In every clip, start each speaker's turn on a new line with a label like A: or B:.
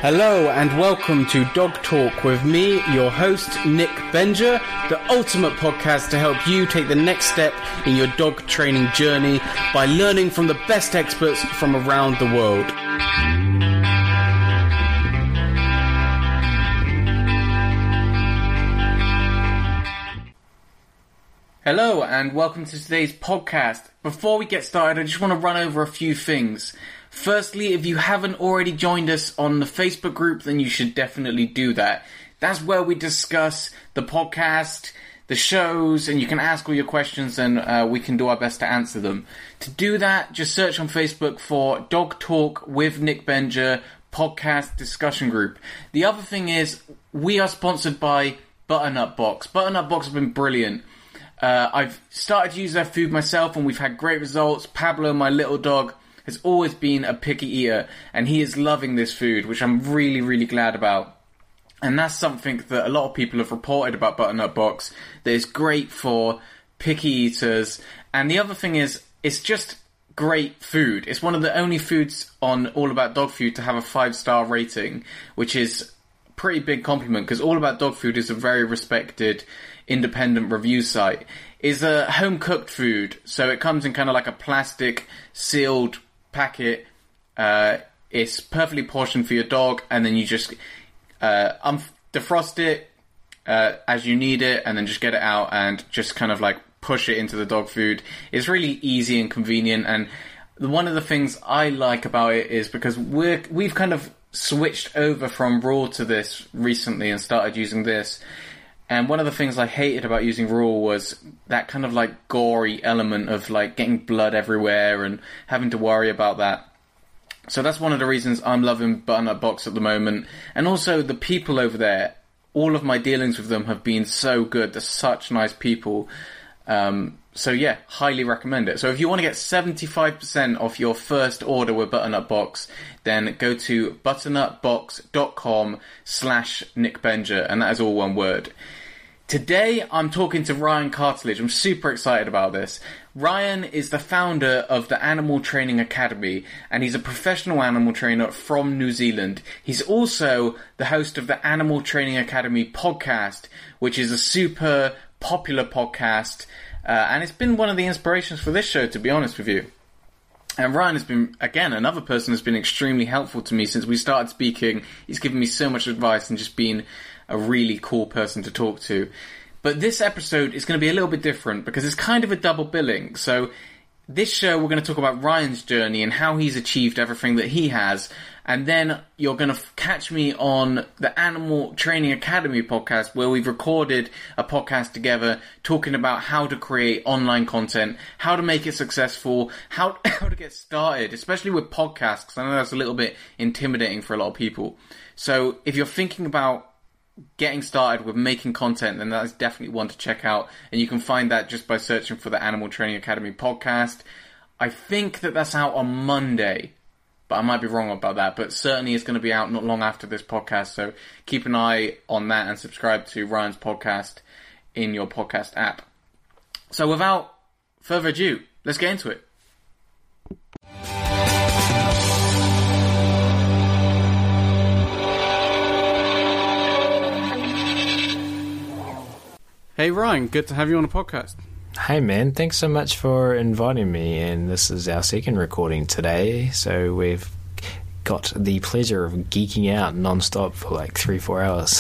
A: Hello and welcome to Dog Talk with me, your host, Nick Benger, the ultimate podcast to help you take the next step in your dog training journey by learning from the best experts from around the world. Hello and welcome to today's podcast. Before we get started, I just want to run over a few things. Firstly, if you haven't already joined us on the Facebook group, then you should definitely do that. That's where we discuss the podcast, the shows, and you can ask all your questions and we can do our best to answer them. To do that, just search on Facebook for Dog Talk with Nick Benger podcast discussion group. The other thing is, we are sponsored by Butternut Box. Butternut Box have been brilliant. I've started to use their food myself and we've had great results. Pablo, my little dog, has always been a picky eater and he is loving this food, which I'm really, really glad about. And that's something that a lot of people have reported about Butternut Box, that is great for picky eaters. And the other thing is, it's just great food. It's one of the only foods on All About Dog Food to have a 5-star rating, which is a pretty big compliment because All About Dog Food is a very respected independent review site. Is a home-cooked food, so it comes in kind of like a plastic sealed packet. It's perfectly portioned for your dog, and then you just defrost it as you need it, and then just get it out and just kind of like push it into the dog food. It's really easy and convenient, and one of the things I like about it is because we've kind of switched over from raw to this recently and started using this. And one of the things I hated about using raw was that kind of like gory element of like getting blood everywhere and having to worry about that. So that's one of the reasons I'm loving Butternut Box at the moment. And also the people over there, all of my dealings with them have been so good. They're such nice people. So yeah, highly recommend it. So if you want to get 75% off your first order with Butternut Box, then go to butternutbox.com/Nick Benger, and that is all one word. Today, I'm talking to Ryan Cartledge. I'm super excited about this. Ryan is the founder of the Animal Training Academy, and he's a professional animal trainer from New Zealand. He's also the host of the Animal Training Academy podcast, which is a super popular podcast, and it's been one of the inspirations for this show, to be honest with you. And Ryan has been, again, another person who's been extremely helpful to me since we started speaking. He's given me so much advice and just been a really cool person to talk to. But this episode is going to be a little bit different because it's kind of a double billing. So this show, we're going to talk about Ryan's journey and how he's achieved everything that he has. And then you're going to catch me on the Animal Training Academy podcast, where we've recorded a podcast together talking about how to create online content, how to make it successful, how to get started, especially with podcasts, because I know that's a little bit intimidating for a lot of people. So if you're thinking about getting started with making content, then that is definitely one to check out. And you can find that just by searching for the Animal Training Academy podcast. I think that that's out on Monday, but I might be wrong about that. But certainly it's going to be out not long after this podcast. So keep an eye on that and subscribe to Ryan's podcast in your podcast app. So without further ado, let's get into it. Hey Ryan, good to have you on the podcast.
B: Hey man, thanks so much for inviting me, and this is our second recording today, so we've got the pleasure of geeking out non-stop for like 3-4 hours.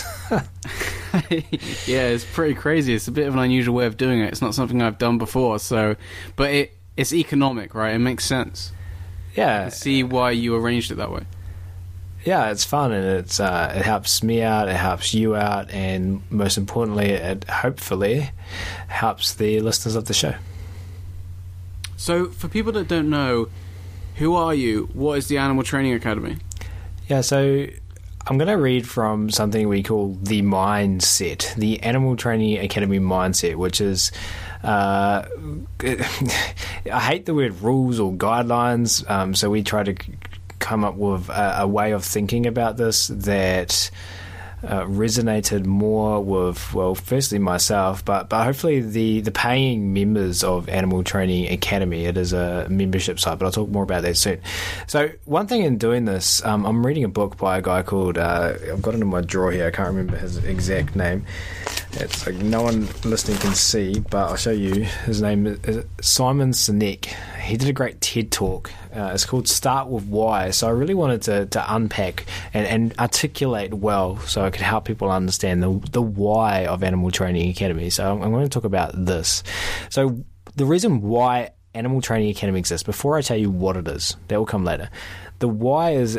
A: Yeah, it's pretty crazy. It's a bit of an unusual way of doing it. It's not something I've done before, but it's economic, right? It makes sense.
B: Yeah.
A: I can see why you arranged it that way.
B: Yeah, it's fun, and it helps me out, it helps you out, and most importantly, it hopefully helps the listeners of the show.
A: So, for people that don't know, who are you? What is the Animal Training Academy?
B: Yeah, so I'm going to read from something we call the mindset, the Animal Training Academy mindset, which is, I hate the word rules or guidelines, so we try to come up with a way of thinking about this that resonated more with, well, firstly myself, but hopefully the paying members of Animal Training Academy. It is a membership site, but I'll talk more about that soon. So one thing in doing this, I'm reading a book by a guy called, I've got it in my drawer here, I can't remember his exact name. It's like no one listening can see, but I'll show you. His name is Simon Sinek. He did a great TED Talk. It's called Start With Why. So I really wanted to unpack and articulate well so I could help people understand the why of Animal Training Academy. So I'm going to talk about this. So the reason why Animal Training Academy exists, before I tell you what it is, that will come later. The why is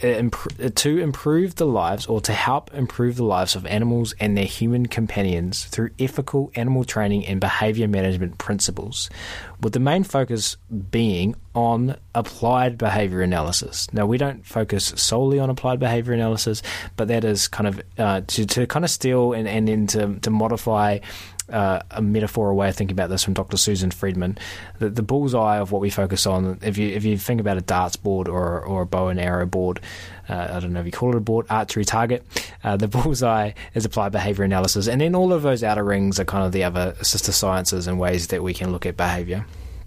B: to improve the lives, or to help improve the lives of animals and their human companions through ethical animal training and behaviour management principles, with the main focus being on applied behaviour analysis. Now, we don't focus solely on applied behaviour analysis, but that is kind of to kind of steal and then to modify a metaphor, a way of thinking about this from Dr. Susan Friedman. The bullseye of what we focus on, if you think about a darts board or a bow and arrow board, I don't know if you call it a board, archery target, the bullseye is applied behaviour analysis, and then all of those outer rings are kind of the other sister sciences and ways that we can look at behaviour.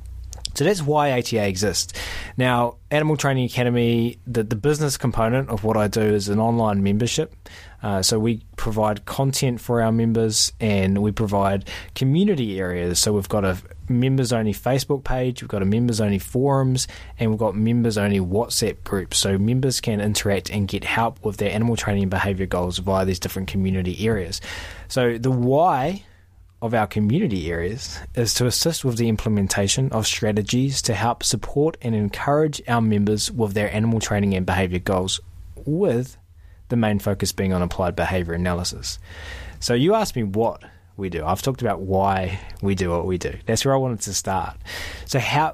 B: So that's why ATA exists. Now, Animal Training Academy, the business component of what I do is an online membership. So we provide content for our members, and we provide community areas. So we've got a members-only Facebook page, we've got a members-only forums, and we've got members-only WhatsApp groups. So members can interact and get help with their animal training and behaviour goals via these different community areas. So the why of our community areas is to assist with the implementation of strategies to help support and encourage our members with their animal training and behaviour goals, with the main focus being on applied behaviour analysis. So you asked me what we do. I've talked about why we do what we do. That's where I wanted to start. So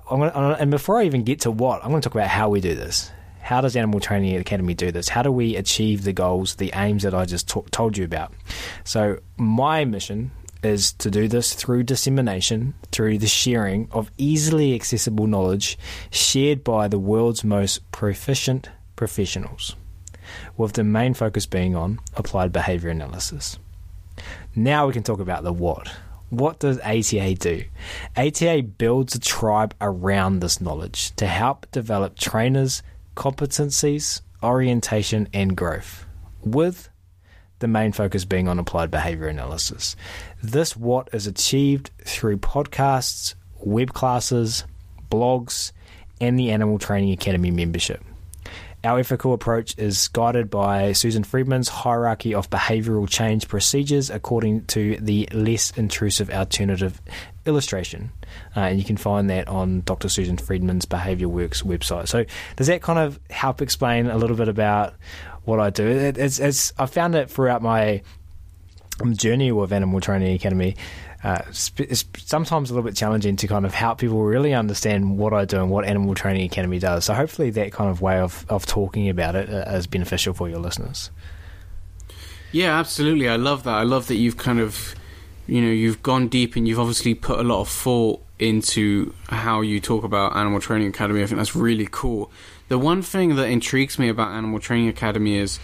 B: and before I even get to what, I'm going to talk about how we do this. How does Animal Training Academy do this? How do we achieve the goals, the aims that I just told you about? So my mission is to do this through dissemination, through the sharing of easily accessible knowledge shared by the world's most proficient professionals, with the main focus being on applied behaviour analysis. Now we can talk about the what. What does ATA do? ATA builds a tribe around this knowledge to help develop trainers' competencies, orientation and growth, with the main focus being on applied behaviour analysis. This what is achieved through podcasts, web classes, blogs, and the Animal Training Academy membership. Our ethical approach is guided by Susan Friedman's hierarchy of behavioural change procedures according to the less intrusive alternative illustration. And you can find that on Dr. Susan Friedman's Behaviour Works website. So does that kind of help explain a little bit about what I do? It's I found it throughout my journey with Animal Training Academy. It's sometimes a little bit challenging to kind of help people really understand what I do and what Animal Training Academy does. So hopefully that kind of way of talking about it is beneficial for your listeners.
A: Yeah, absolutely. I love that. I love that you've kind of, you've gone deep and you've obviously put a lot of thought into how you talk about Animal Training Academy. I think that's really cool. The one thing that intrigues me about Animal Training Academy is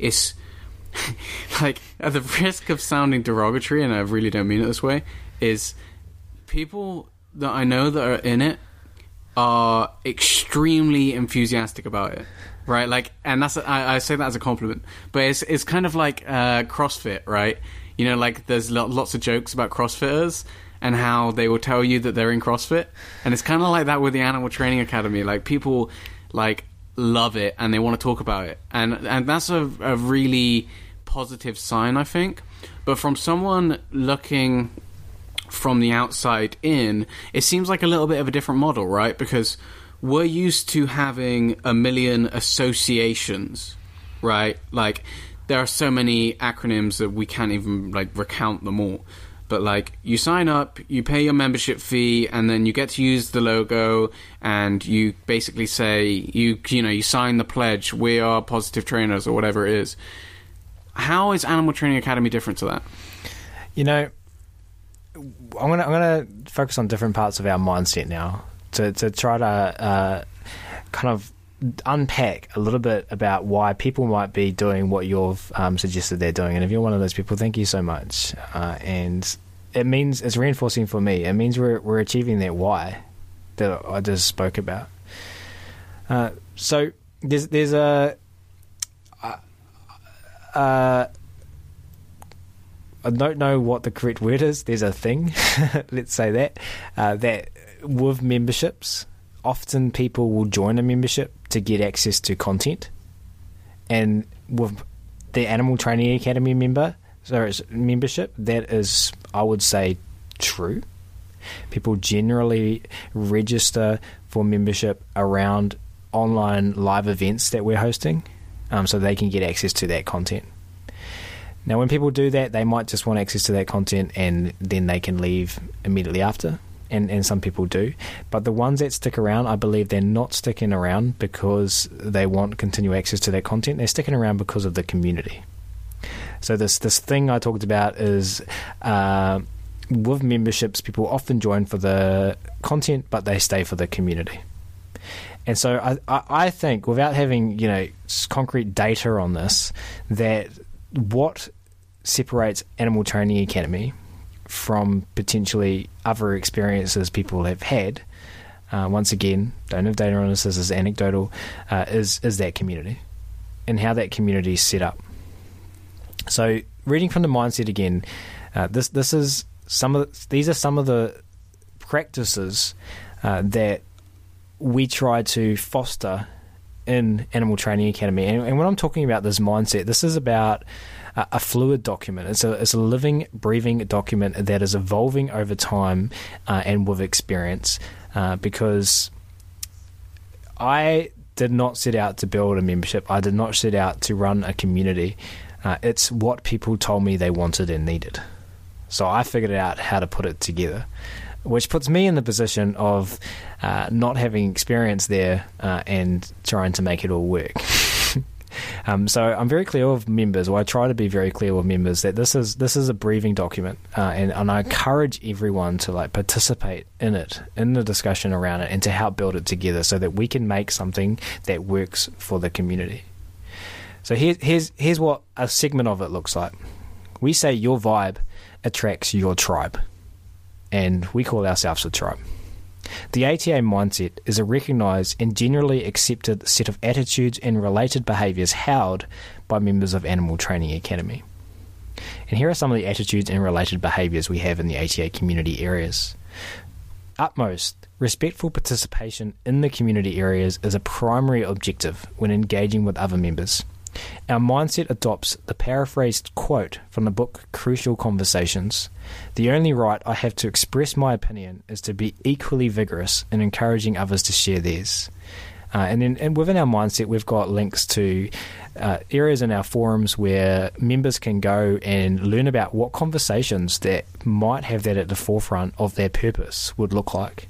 A: like, at the risk of sounding derogatory, and I really don't mean it this way, is people that I know that are in it are extremely enthusiastic about it, right? Like, and that's I say that as a compliment, but it's kind of like CrossFit, right? Like there's lots of jokes about CrossFitters and how they will tell you that they're in CrossFit, and it's kind of like that with the Animal Training Academy. Like, people like love it and they want to talk about it, and that's a really positive sign, I think. But from someone looking from the outside in, it seems like a little bit of a different model, right? Because we're used to having a million associations, right? Like, there are so many acronyms that we can't even recount them all. But you sign up, you pay your membership fee, and then you get to use the logo, and you basically say you sign the pledge, we are positive trainers, or whatever it is. How is Animal Training Academy different to that?
B: I'm gonna focus on different parts of our mindset now to try to kind of unpack a little bit about why people might be doing what you've suggested they're doing. And if you're one of those people, thank you so much. And it means it's reinforcing for me. It means we're achieving that why that I just spoke about. So there's a I don't know what the correct word is. There's a thing, let's say that with memberships, often people will join a membership to get access to content. And with the Animal Training Academy membership, that is, I would say, true. People generally register for membership around online live events that we're hosting, so they can get access to that content. Now, when people do that, they might just want access to that content and then they can leave immediately after, and some people do. But the ones that stick around, I believe they're not sticking around because they want continual access to that content. They're sticking around because of the community. So this thing I talked about is with memberships, people often join for the content, but they stay for the community. And so I think, without having concrete data on this, that what separates Animal Training Academy from potentially other experiences people have had, once again, don't have data on this is anecdotal, is that community and how that community is set up. So, reading from the mindset again, these are some of the practices that we try to foster in Animal Training Academy. And when I'm talking about this mindset, this is about a fluid document. It's a living, breathing document that is evolving over time and with experience, because I did not set out to build a membership. I did not set out to run a community. It's what people told me they wanted and needed. So I figured out how to put it together, which puts me in the position of not having experience there and trying to make it all work. So I'm very clear with members, or I try to be very clear with members, that this is a breathing document, and I encourage everyone to participate in it, in the discussion around it, and to help build it together so that we can make something that works for the community. So here's what a segment of it looks like. We say your vibe attracts your tribe, and we call ourselves a tribe. The ATA mindset is a recognised and generally accepted set of attitudes and related behaviours held by members of Animal Training Academy. And here are some of the attitudes and related behaviours we have in the ATA community areas. Utmost, respectful participation in the community areas is a primary objective when engaging with other members. Our mindset adopts the paraphrased quote from the book Crucial Conversations. The only right I have to express my opinion is to be equally vigorous in encouraging others to share theirs. And within our mindset, we've got links to areas in our forums where members can go and learn about what conversations that might have that at the forefront of their purpose would look like.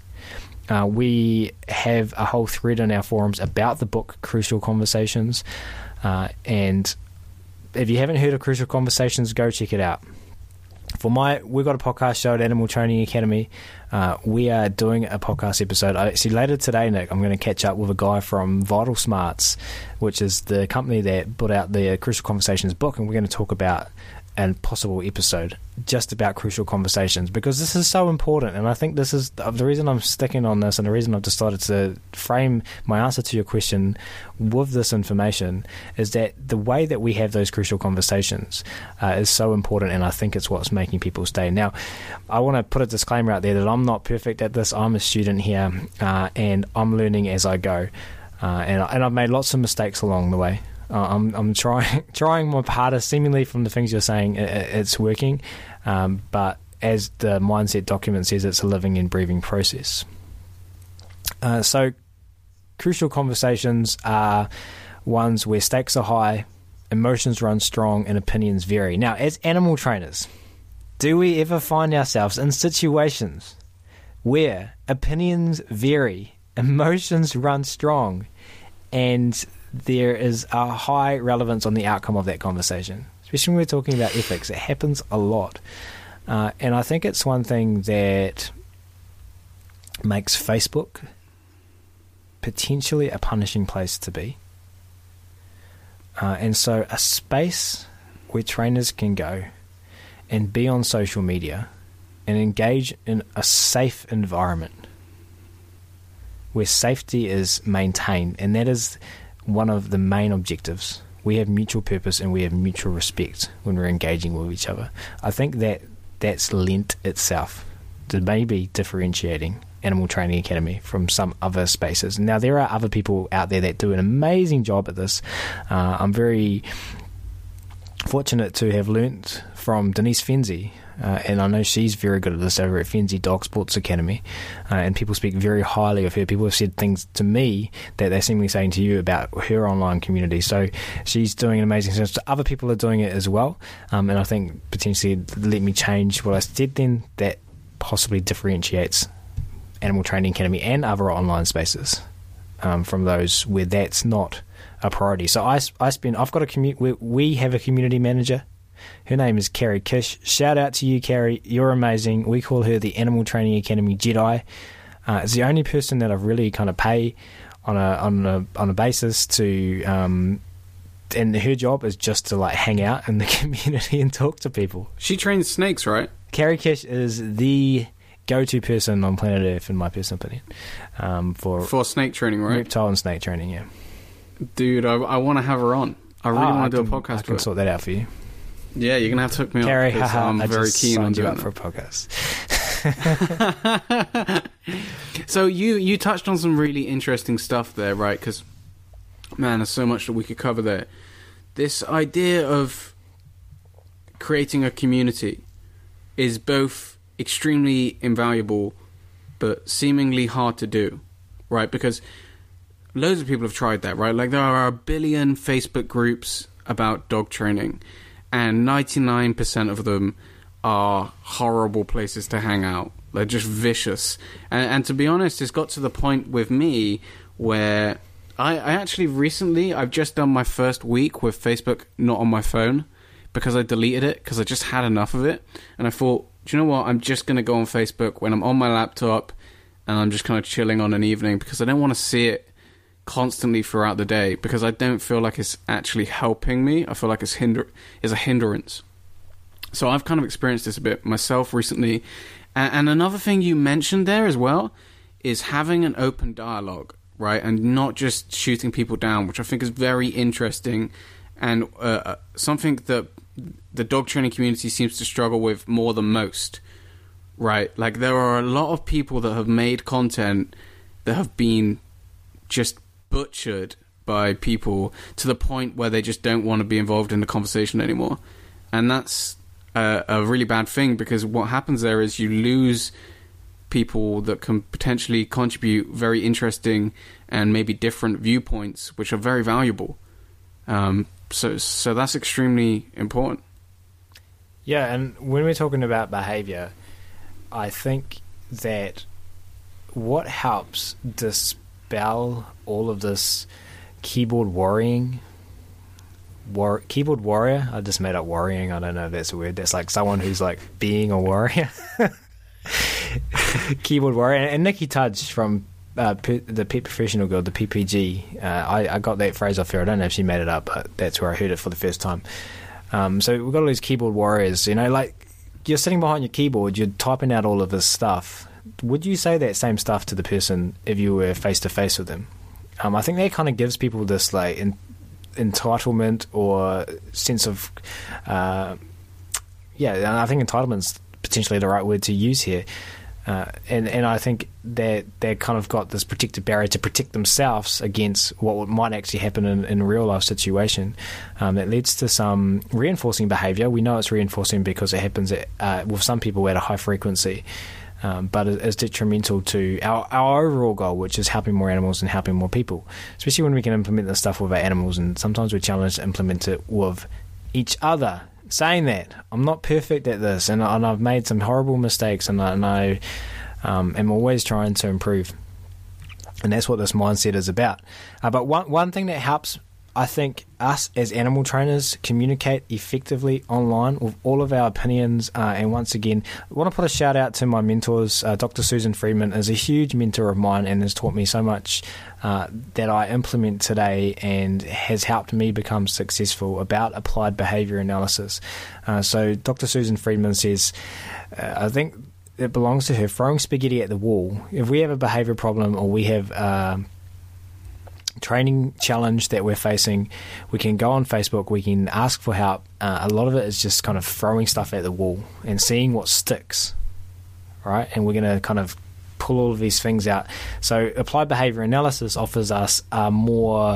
B: We have a whole thread in our forums about the book Crucial Conversations. And if you haven't heard of Crucial Conversations, go check it out. We've got a podcast show at Animal Training Academy. We are doing a podcast episode. Actually, later today, Nick, I'm going to catch up with a guy from Vital Smarts, which is the company that put out the Crucial Conversations book, and we're going to talk about a possible episode just about Crucial Conversations, because this is so important. And I think this is the reason I'm sticking on this, and the reason I've decided to frame my answer to your question with this information is that the way that we have those crucial conversations is so important, and I think it's what's making people stay. Now, I want to put a disclaimer out there that I'm not perfect at this. I'm a student here, and I'm learning as I go, and I've made lots of mistakes along the way. I'm trying my hardest. Seemingly from the things you're saying, it's working, but as the mindset document says, it's a living and breathing process. So crucial conversations are ones where stakes are high, emotions run strong, and opinions vary. Now, as animal trainers, do we ever find ourselves in situations where opinions vary, emotions run strong, and there is a high relevance on the outcome of that conversation? Especially when we're talking about ethics, it happens a lot. And I think it's one thing that makes Facebook potentially a punishing place to be. And so a space where trainers can go and be on social media and engage in a safe environment where safety is maintained, and that is one of the main objectives. We have mutual purpose and we have mutual respect when we're engaging with each other. I think that's lent itself to maybe differentiating Animal Training Academy from some other spaces. Now, there are other people out there that do an amazing job at this. I'm very fortunate to have learnt from Denise Fenzi, and I know she's very good at this over at Fenzi Dog Sports Academy, and people speak very highly of her. People have said things to me that they're seemingly saying to you about her online community. So she's doing an amazing service. Other people are doing it as well, and I think potentially let me change what I said then, that possibly differentiates Animal Training Academy and other online spaces from those where that's not a priority. So I've got we have a community manager. Her name is Carrie Kish. Shout out to you, Carrie. You're amazing. We call her the Animal Training Academy Jedi. It's the only person that I've really kind of pay on a basis to, and her job is just to like hang out in the community and talk to people.
C: She trains snakes, right?
B: Carrie Kish is the go-to person on planet Earth, in my personal opinion,
C: for snake training, right?
B: Reptile and snake training, yeah.
C: Dude, I want to have her on. I really want to do a podcast.
B: I can sort that out for you.
C: Yeah, you're gonna have to hook me up.
B: Carrie,
C: I'm very keen on doing
B: you up for a podcast.
C: So you touched on some really interesting stuff there, right? Because man, there's so much that we could cover there. This idea of creating a community is both extremely invaluable but seemingly hard to do, right? Because loads of people have tried that, right? Like there are 1 billion Facebook groups about dog training, and 99% of them are horrible places to hang out. They're just vicious. And to be honest, it's got to the point with me where I actually recently, I've just done my first week with Facebook not on my phone because I deleted it because I just had enough of it. And I thought, do you know what? I'm just going to go on Facebook when I'm on my laptop and I'm just kind of chilling on an evening because I don't want to see it constantly throughout the day because I don't feel like it's actually helping me. I feel like it's a hindrance. So I've kind of experienced this a bit myself recently. And another thing you mentioned there as well is having an open dialogue, right? And not just shooting people down, which I think is very interesting and something that the dog training community seems to struggle with more than most, right? Like there are a lot of people that have made content that have been just butchered by people to the point where they just don't want to be involved in the conversation anymore. And that's a really bad thing because what happens there is you lose people that can potentially contribute very interesting and maybe different viewpoints, which are very valuable. So that's extremely important.
B: Yeah, and when we're talking about behavior, I think that what helps dispel all of this keyboard warrior. I just made up worrying. I don't know if that's a word. That's like someone who's like being a warrior. Keyboard warrior. And Nikki Tudge from the Pet Professional Guild, the PPG. I got that phrase off her. I don't know if she made it up, but that's where I heard it for the first time. So we've got all these keyboard warriors. You know, like you're sitting behind your keyboard, you're typing out all of this stuff. Would you say that same stuff to the person if you were face to face with them? I think that kind of gives people this like entitlement or sense of, I think entitlement's potentially the right word to use here. And I think that they kind of got this protective barrier to protect themselves against what might actually happen in a real life situation. That leads to some reinforcing behaviour. We know it's reinforcing because it happens with some people at a high frequency, but it is detrimental to our overall goal, which is helping more animals and helping more people, especially when we can implement this stuff with our animals, and sometimes we're challenged to implement it with each other. Saying that, I'm not perfect at this, and I've made some horrible mistakes, and I am always trying to improve. And that's what this mindset is about. But one thing that helps I think us as animal trainers communicate effectively online with all of our opinions. And once again, I want to put a shout out to my mentors. Dr. Susan Friedman is a huge mentor of mine and has taught me so much that I implement today and has helped me become successful about applied behavior analysis. So Dr. Susan Friedman says, I think it belongs to her, throwing spaghetti at the wall. If we have a behavior problem or we have training challenge that we're facing, we can go on Facebook, we can ask for help. A lot of it is just kind of throwing stuff at the wall and seeing what sticks, right? And we're going to kind of pull all of these things out. So applied behavior analysis offers us a more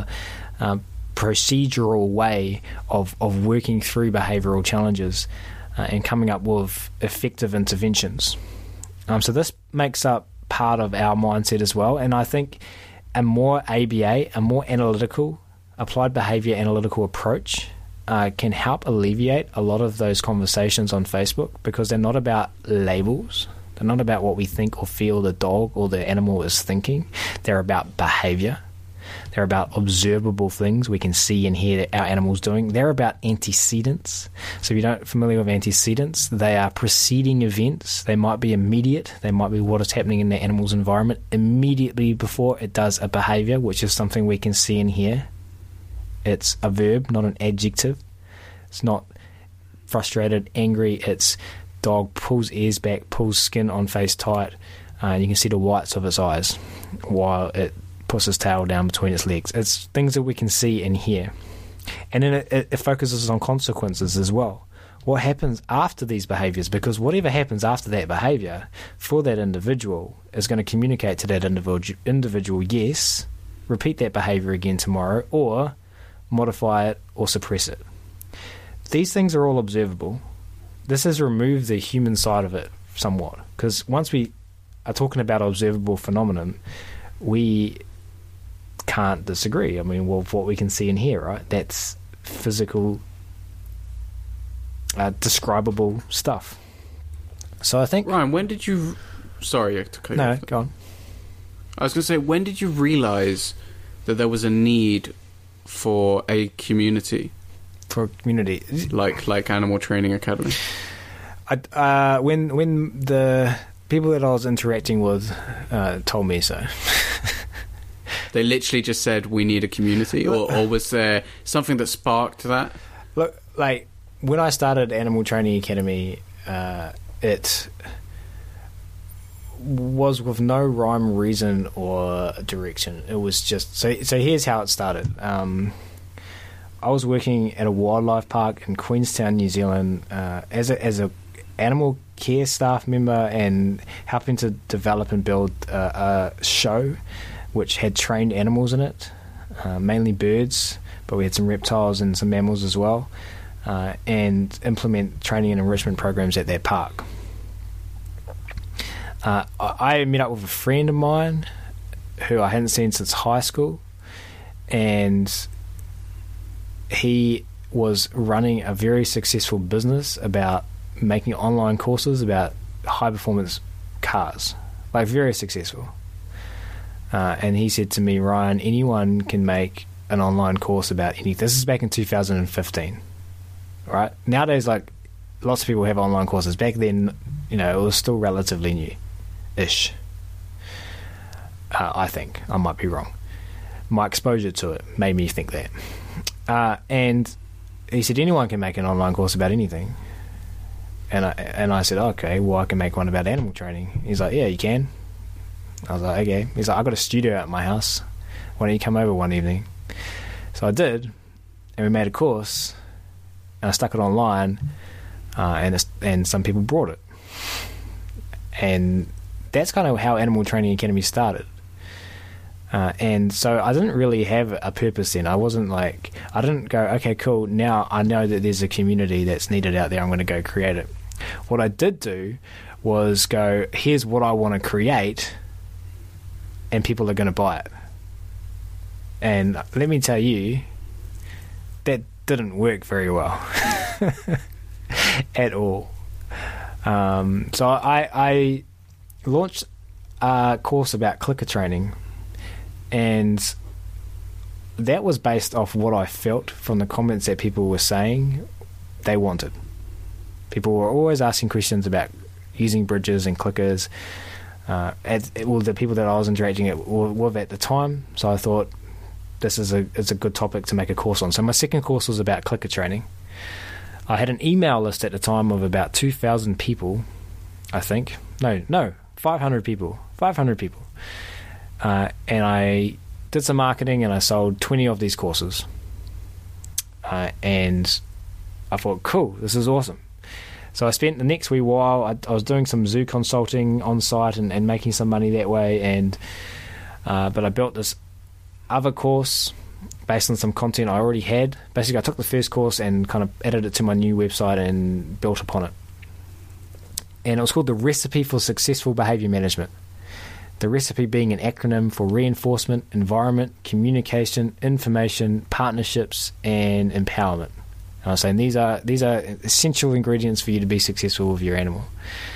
B: procedural way of working through behavioral challenges and coming up with effective interventions. So this makes up part of our mindset as well, and I think a more ABA, a more analytical, applied behavior analytical approach can help alleviate a lot of those conversations on Facebook, because they're not about labels. They're not about what we think or feel the dog or the animal is thinking. They're about behavior. They're about observable things we can see and hear our animals doing. They're about antecedents. So if you're not familiar with antecedents, they are preceding events. They might be immediate. They might be what is happening in the animal's environment immediately before it does a behavior, which is something we can see and hear. It's a verb, not an adjective. It's not frustrated, angry. It's dog pulls ears back, pulls skin on face tight, and you can see the whites of its eyes while it puts its tail down between its legs. It's things that we can see and hear. And then it focuses on consequences as well. What happens after these behaviours? Because whatever happens after that behaviour for that individual is going to communicate to that individual, yes, repeat that behaviour again tomorrow, or modify it or suppress it. These things are all observable. This has removed the human side of it somewhat, because once we are talking about observable phenomenon, we can't disagree. I mean, well, what we can see and hear, right? That's physical, describable stuff. So I think...
C: Ryan, when did you... Sorry to cut you off.
B: No, go on.
C: I was going to say, when did you realise that there was a need for a community?
B: For a community?
C: Like Animal Training Academy?
B: When the people that I was interacting with told me so.
C: They literally just said, we need a community? Or was there something that sparked that?
B: Look, like, when I started Animal Training Academy, it was with no rhyme, reason, or direction. It was just... So here's how it started. I was working at a wildlife park in Queenstown, New Zealand, as a animal care staff member, and helping to develop and build a show which had trained animals in it, mainly birds, but we had some reptiles and some mammals as well, and implement training and enrichment programs at that park. I met up with a friend of mine who I hadn't seen since high school, and he was running a very successful business about making online courses about high performance cars, like very successful. And he said to me, Ryan, anyone can make an online course about anything. This is back in 2015, right? Nowadays, like, lots of people have online courses. Back then, you know, it was still relatively new-ish. I think. I might be wrong. My exposure to it made me think that. And he said, anyone can make an online course about anything. And I said, okay, well, I can make one about animal training. He's like, yeah, you can. I was like, okay. He's like, I got a studio at my house. Why don't you come over one evening? So I did, and we made a course, and I stuck it online, and some people bought it. And that's kind of how Animal Training Academy started. And so I didn't really have a purpose then. I didn't go, okay, cool, now I know that there's a community that's needed out there, I'm going to go create it. What I did do was go, here's what I want to create, and people are going to buy it. And let me tell you, that didn't work very well at all. So I launched a course about clicker training, and that was based off what I felt from the comments that people were saying they wanted. People were always asking questions about using bridges and clickers. The people that I was interacting with at the time, so I thought this is a good topic to make a course on. So my second course was about clicker training. I had an email list at the time of about 2,000 people, I think. No, 500 people. 500 people. And I did some marketing and I sold 20 of these courses. And I thought, cool, this is awesome. So I spent the next wee while, I was doing some zoo consulting on site and making some money that way. But I built this other course based on some content I already had. Basically, I took the first course and kind of added it to my new website and built upon it. And it was called The Recipe for Successful Behavior Management. The recipe being an acronym for reinforcement, environment, communication, information, partnerships, and empowerment. And I was saying these are essential ingredients for you to be successful with your animal.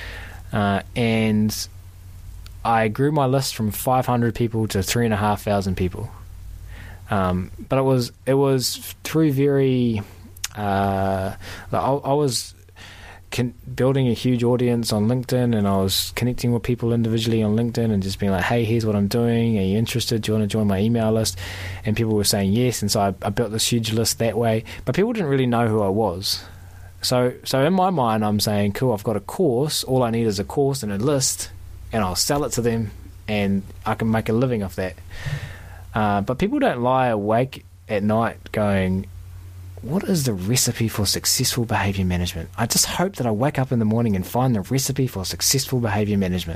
B: And I grew my list from 500 people to 3,500 people. But it was through very I was building a huge audience on LinkedIn, and I was connecting with people individually on LinkedIn and just being like, hey, here's what I'm doing, are you interested, do you want to join my email list? And people were saying yes, and so I built this huge list that way, but people didn't really know who I was. So in my mind, I'm saying, cool, I've got a course, all I need is a course and a list, and I'll sell it to them and I can make a living off that. But people don't lie awake at night going, what is the recipe for successful behavior management? I just hope that I wake up in the morning and find the recipe for successful behavior management.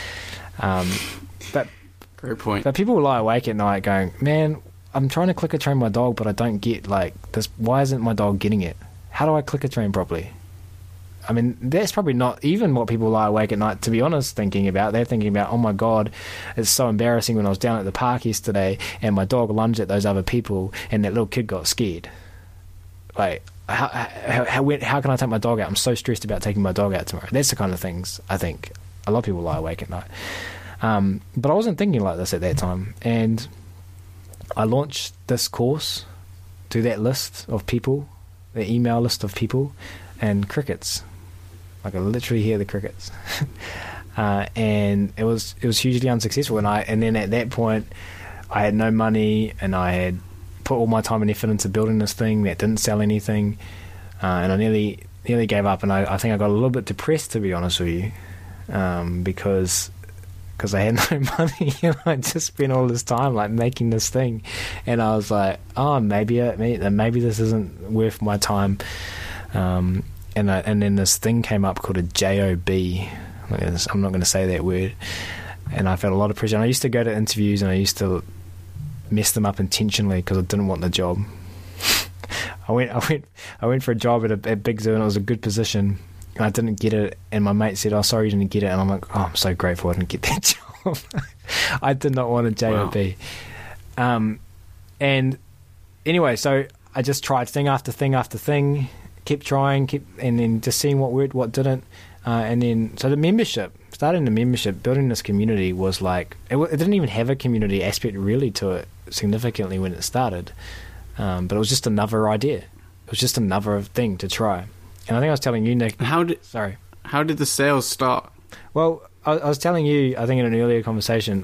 B: But
C: great point.
B: But people lie awake at night going, man, I'm trying to clicker train my dog, but I don't get this. Why isn't my dog getting it? How do I clicker train properly? I mean, that's probably not even what people lie awake at night, to be honest, thinking about. They're thinking about, oh my God, it's so embarrassing when I was down at the park yesterday and my dog lunged at those other people and that little kid got scared. Like, how can I take my dog out? I'm so stressed about taking my dog out tomorrow. That's the kind of things I think a lot of people lie awake at night. But I wasn't thinking like this at that time. And I launched this course to that list of people, the email list of people, and crickets. I could literally hear the crickets. And it was hugely unsuccessful. And then at that point, I had no money, and I had put all my time and effort into building this thing that didn't sell anything, and I nearly gave up, and I think I got a little bit depressed, to be honest with you, because I had no money and I just spent all this time like making this thing, and I was like, oh, maybe this isn't worth my time, and then this thing came up called a job. I'm not going to say that word, and I felt a lot of pressure. And I used to go to interviews and I used to mess them up intentionally because I didn't want the job. I went for a job at Big Zoo, and it was a good position, and I didn't get it, and my mate said, oh, sorry you didn't get it, and I'm like, oh, I'm so grateful I didn't get that job. I did not want a job. Wow. And anyway, so I just tried thing after thing after thing, kept trying, and then just seeing what worked, what didn't, and then so starting the membership, building this community was like, it didn't even have a community aspect really to it significantly when it started, but it was just another idea. It was just another thing to try. And I think I was telling you, Nick.
C: How did the sales start?
B: Well, I was telling you, I think in an earlier conversation,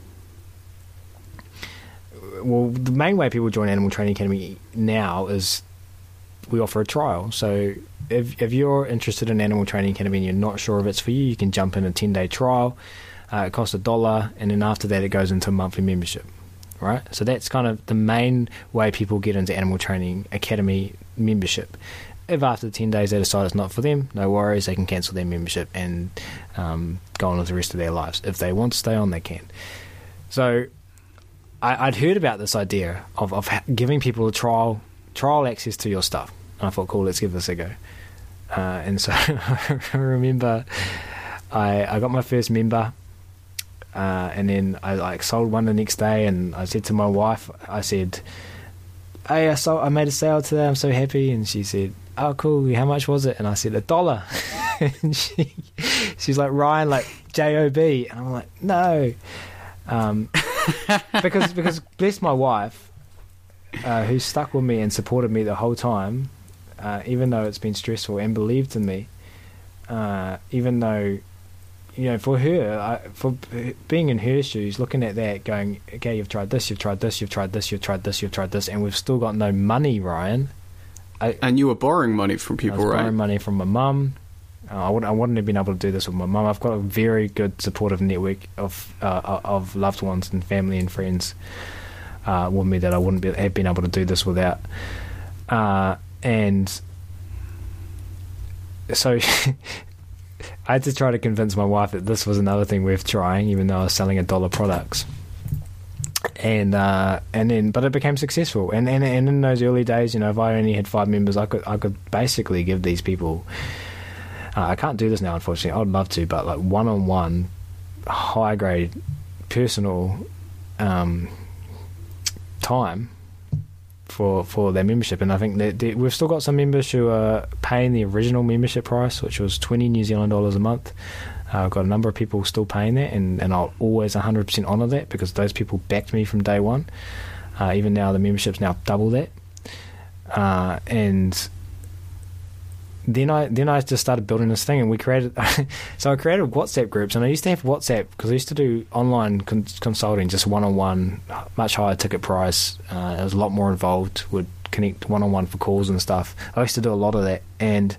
B: the main way people join Animal Training Academy now is we offer a trial. So if you're interested in Animal Training Academy and you're not sure if it's for you, you can jump in a 10-day trial. It costs $1, and then after that it goes into a monthly membership, right? So that's kind of the main way people get into Animal Training Academy membership. If after 10 days they decide it's not for them, no worries, they can cancel their membership and go on with the rest of their lives. If they want to stay on, they can. So I'd heard about this idea of giving people a trial access to your stuff. And I thought, cool, let's give this a go. And so I remember I got my first member, and then I sold one the next day, and I said to my wife, I said, hey, I made a sale today, I'm so happy. And she said, oh, cool, how much was it? And I said, $1. And she's like, Ryan, like JOB. And I'm like, no. Because bless my wife, who stuck with me and supported me the whole time, even though it's been stressful, and believed in me, even though, for her, for being in her shoes, looking at that, going, okay, you've tried this, you've tried this, you've tried this, you've tried this, you've tried this, and we've still got no money, Ryan.
C: And you were borrowing money from people,
B: I was
C: right?
B: borrowing money from my mum. I wouldn't have been able to do this with my mum. I've got a very good supportive network of loved ones and family and friends with me that I wouldn't have been able to do this without. And so I had to try to convince my wife that this was another thing worth trying, even though I was selling $1 products. And then, but it became successful. And in those early days, if I only had 5 members, I could basically give these people. I can't do this now, unfortunately. I would love to, but like one-on-one, high grade, personal time for their membership. And I think that we've still got some members who are paying the original membership price, which was $20 New Zealand dollars a month. I've got a number of people still paying that, and I'll always 100% honour that, because those people backed me from day one. Even now, the membership's now double that. And then I just started building this thing, and we created. So I created WhatsApp groups, and I used to have WhatsApp because I used to do online consulting, just one-on-one, much higher ticket price. It was a lot more involved. Would connect one-on-one for calls and stuff. I used to do a lot of that, and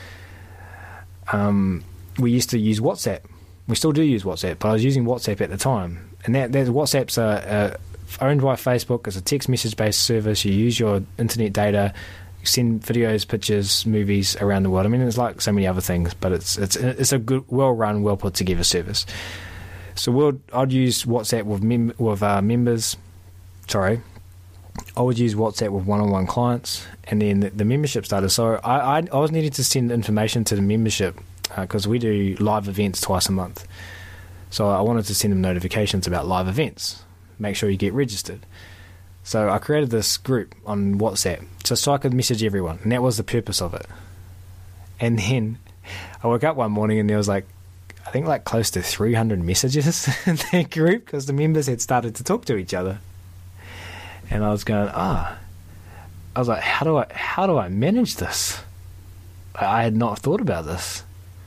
B: we used to use WhatsApp. We still do use WhatsApp, but I was using WhatsApp at the time. And that WhatsApp's owned by Facebook. It's a text message-based service. You use your internet data, send videos, pictures, movies around the world. I mean, it's like so many other things, but it's a good, well-run, well-put-together service. So I'd use WhatsApp with members. Sorry. I would use WhatsApp with one-on-one clients, and then the membership started. So I was needing to send information to the membership, because we do live events twice a month. So I wanted to send them notifications about live events. Make sure you get registered. So I created this group on WhatsApp so I could message everyone, and that was the purpose of it. And then I woke up one morning and there was I think close to 300 messages in that group, because the members had started to talk to each other. And I was going, I was like, how do I manage this? I had not thought about this.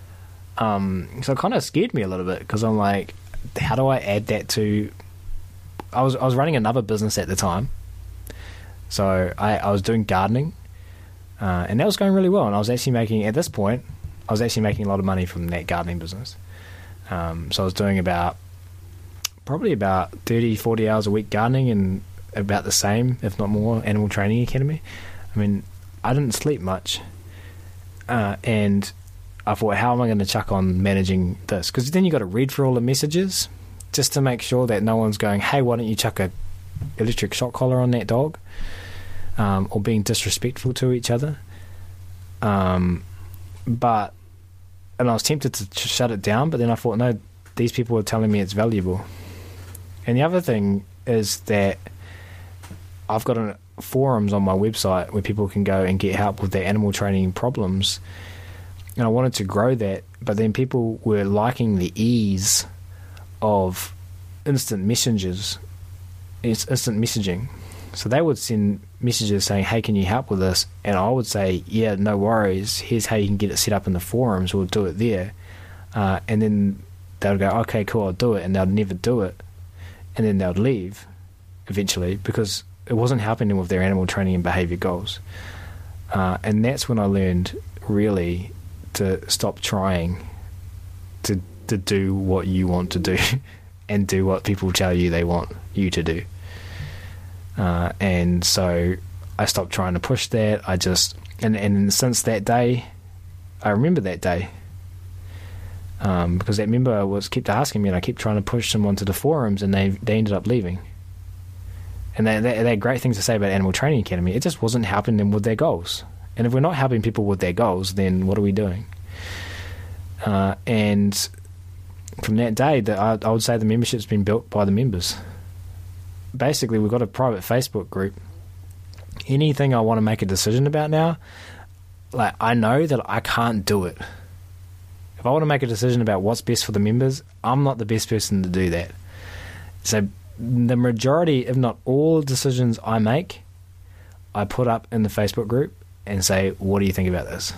B: So it kind of scared me a little bit, because I'm like, how do I add that to... I was running another business at the time. So I was doing gardening, and that was going really well. And I was actually making, at this point, a lot of money from that gardening business. So I was doing probably about 30, 40 hours a week gardening, and about the same, if not more, Animal Training Academy. I mean, I didn't sleep much. And I thought, how am I going to chuck on managing this? Because then you got to read through all the messages just to make sure that no one's going, hey, why don't you chuck a electric shock collar on that dog? Or being disrespectful to each other. And I was tempted to shut it down, but then I thought, no, these people are telling me it's valuable. And the other thing is that I've got forums on my website where people can go and get help with their animal training problems. And I wanted to grow that, but then people were liking the ease of instant messaging. So they would send messages saying, hey, can you help with this? And I would say, yeah, no worries. Here's how you can get it set up in the forums. We'll do it there. And then they would go, okay, cool, I'll do it. And they'd never do it. And then they would leave eventually, because it wasn't helping them with their animal training and behaviour goals. And that's when I learned really to stop trying to do what you want to do and do what people tell you they want you to do. And so I stopped trying to push that. I just and since that day, I remember that day, because that member kept asking me, and I kept trying to push them onto the forums, and they ended up leaving. And they had great things to say about Animal Training Academy. It just wasn't helping them with their goals. And if we're not helping people with their goals, then what are we doing? And from that day, I would say the membership's been built by the members. Basically, we've got a private Facebook group. Anything I want to make a decision about now, I know that I can't do it. If I want to make a decision about what's best for the members, I'm not the best person to do that. So the majority, if not all decisions I make, I put up in the Facebook group and say, what do you think about this?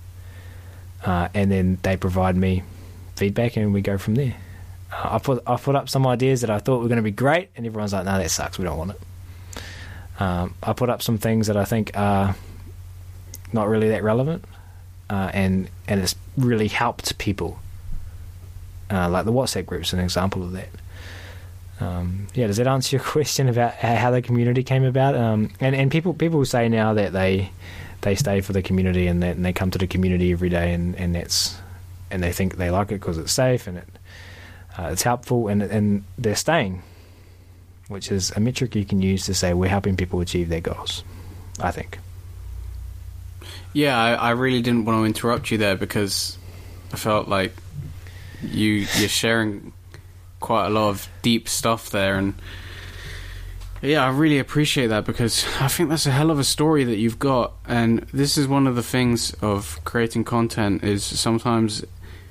B: And then they provide me feedback and we go from there. I put up some ideas that I thought were going to be great, and everyone's like, no, that sucks, we don't want it. I put up some things that I think are not really that relevant, and it's really helped people. Like the WhatsApp group's an example of that. Does that answer your question about how the community came about? And people say now that they stay for the community and they come to the community every day, and they think they like it because it's safe and it's helpful, and they're staying, which is a metric you can use to say we're helping people achieve their goals, I think.
C: Yeah, I really didn't want to interrupt you there because I felt like you're sharing quite a lot of deep stuff there, and yeah, I really appreciate that because I think that's a hell of a story that you've got. And this is one of the things of creating content, is sometimes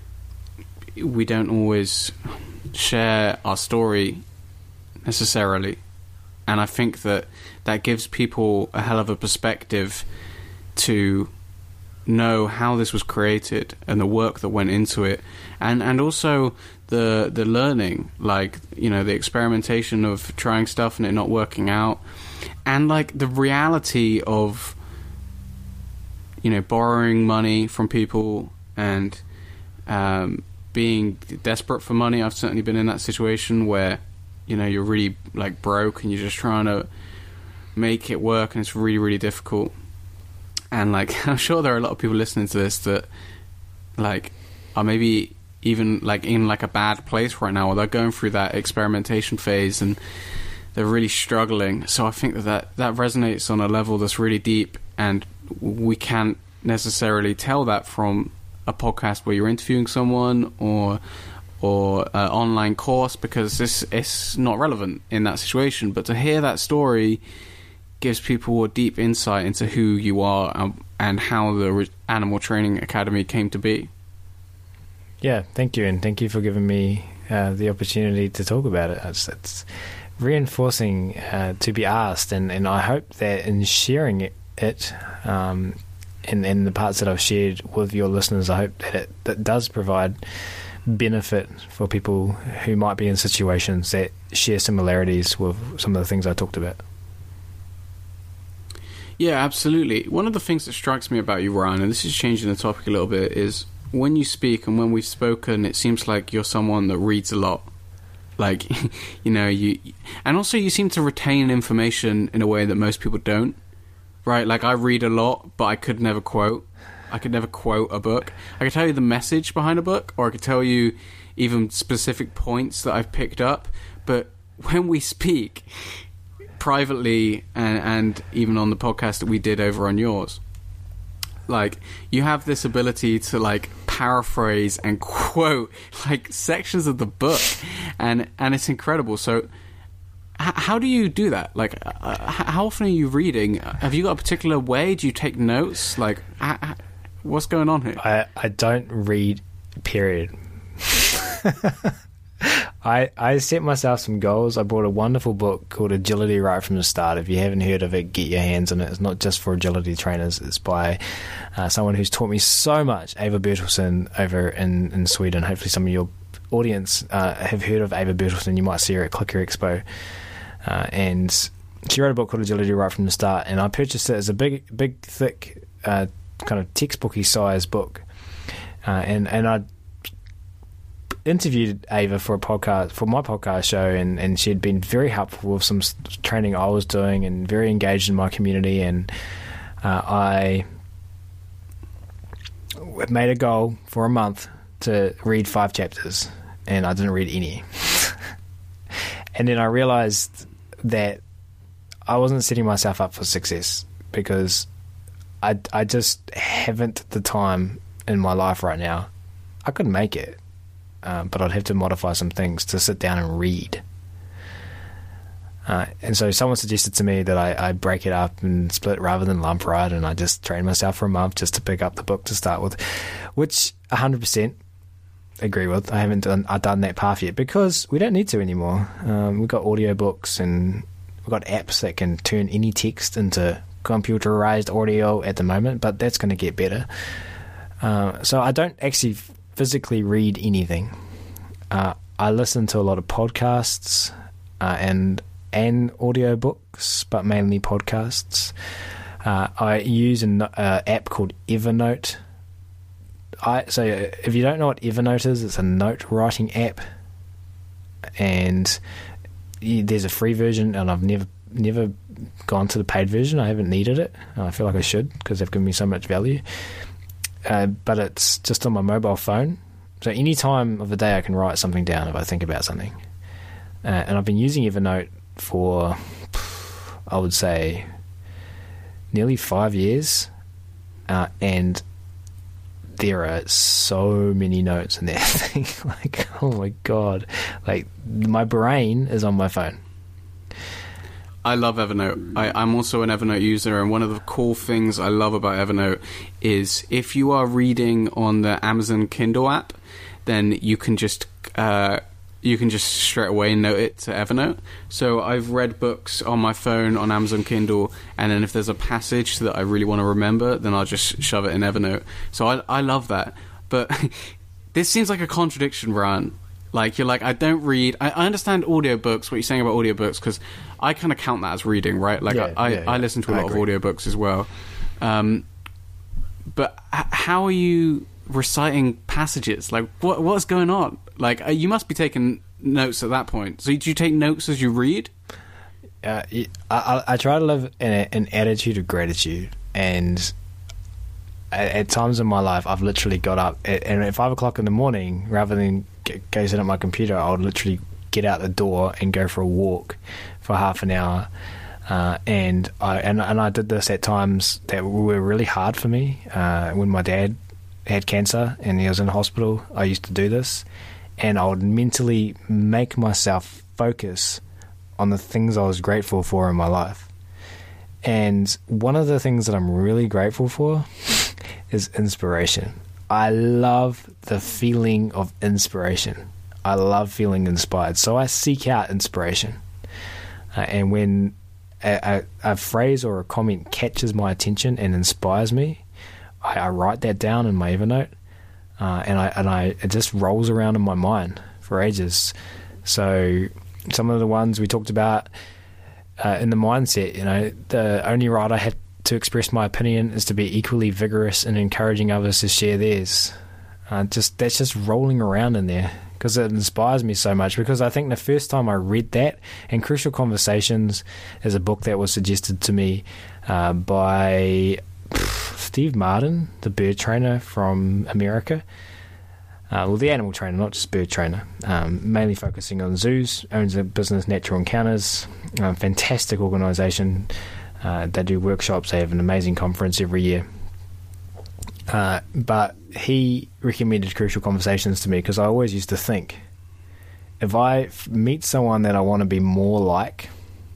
C: we don't always share our story necessarily, and I think that gives people a hell of a perspective to know how this was created and the work that went into it, and also the learning, like, you know, the experimentation of trying stuff and it not working out, and like the reality of, you know, borrowing money from people and being desperate for money. I've certainly been in that situation where, you know, you're really like broke and you're just trying to make it work, and it's really, really difficult. And like, I'm sure there are a lot of people listening to this that like are maybe even like in like a bad place right now, or they're going through that experimentation phase and they're really struggling. So I think that resonates on a level that's really deep, and we can't necessarily tell that from a podcast where you're interviewing someone or an online course, because it's not relevant in that situation. But to hear that story gives people a deep insight into who you are and how the Animal Training Academy came to be.
B: Yeah, thank you, and thank you for giving me the opportunity to talk about it. It's reinforcing to be asked, and I hope that in sharing it in the parts that I've shared with your listeners, I hope that does provide benefit for people who might be in situations that share similarities with some of the things I talked about.
C: Yeah, absolutely. One of the things that strikes me about you, Ryan, and this is changing the topic a little bit, is when you speak and when we've spoken, it seems like you're someone that reads a lot. Like, you know, and also you seem to retain information in a way that most people don't, right? Like, I read a lot, but I could never quote. I could never quote a book. I could tell you the message behind a book, or I could tell you even specific points that I've picked up. But when we speak privately and even on the podcast that we did over on yours, like, you have this ability to like paraphrase and quote like sections of the book, and it's incredible. So how do you do that? Like, how often are you reading? Have you got a particular way? Do you take notes? Like, what's going on here?
B: I don't read, period. I set myself some goals. I bought a wonderful book called Agility Right from the Start. If you haven't heard of it, get your hands on it. It's not just for agility trainers. It's by someone who's taught me so much, Eva Bertelsen over in Sweden. Hopefully some of your audience have heard of Eva Bertelsen. You might see her at Clicker Expo. And she wrote a book called Agility Right from the Start, and I purchased it as a big, thick, kind of textbooky size book. And I interviewed Ava for my podcast show, and she'd been very helpful with some training I was doing and very engaged in my community, and I made a goal for a month to read 5 chapters, and I didn't read any. And then I realized that I wasn't setting myself up for success, because I just haven't the time in my life right now. I could make it, but I'd have to modify some things to sit down and read. And so someone suggested to me that I break it up and split rather than lump ride, and I just train myself for a month just to pick up the book to start with, which 100% agree with. I haven't done that path yet because we don't need to anymore. We've got audiobooks and we've got apps that can turn any text into computerized audio at the moment, but that's going to get better. So I don't actually physically read anything. I listen to a lot of podcasts and audiobooks, but mainly podcasts. I use an app called Evernote. So if you don't know what Evernote is, it's a note writing app, and there's a free version, and I've never gone to the paid version. I haven't needed it. I feel like I should, because they've given me so much value. But it's just on my mobile phone, so any time of the day I can write something down if I think about something. And I've been using Evernote for, I would say, nearly 5 years, and there are so many notes in that thing. Like, oh my god, like my brain is on my phone.
C: I love Evernote. I'm also an Evernote user, and one of the cool things I love about Evernote is if you are reading on the Amazon Kindle app, then you can just straight away note it to Evernote. So I've read books on my phone on Amazon Kindle, and then if there's a passage that I really want to remember, then I'll just shove it in Evernote. So I love that. But this seems like a contradiction, Brian. Like, you're like, I don't read. I understand audiobooks, what you're saying about audiobooks, because I kind of count that as reading, right? Like, I listen to a lot of audiobooks as well. But how are you reciting passages? Like, what's going on? Like, you must be taking notes at that point. So do you take notes as you read?
B: I try to live in an attitude of gratitude, and at times in my life I've literally got up and at 5 o'clock in the morning, rather than go sit at my computer, I would literally get out the door and go for a walk for half an hour. And I did this at times that were really hard for me. When my dad had cancer and he was in hospital, I used to do this, and I would mentally make myself focus on the things I was grateful for in my life. And one of the things that I'm really grateful for is inspiration. I love the feeling of inspiration. I love feeling inspired, so I seek out inspiration. And when a phrase or a comment catches my attention and inspires me, I write that down in my Evernote, and it just rolls around in my mind for ages. So some of the ones we talked about in the mindset, the only right I have to express my opinion is to be equally vigorous in encouraging others to share theirs. That's just rolling around in there because it inspires me so much. Because I think the first time I read that, and Crucial Conversations is a book that was suggested to me by Steve Martin, the bird trainer from America. The animal trainer, not just bird trainer. Mainly focusing on zoos. Owns a business, Natural Encounters. Fantastic organisation. They do workshops. They have an amazing conference every year. But he recommended Crucial Conversations to me because I always used to think, if I meet someone that I want to be more like,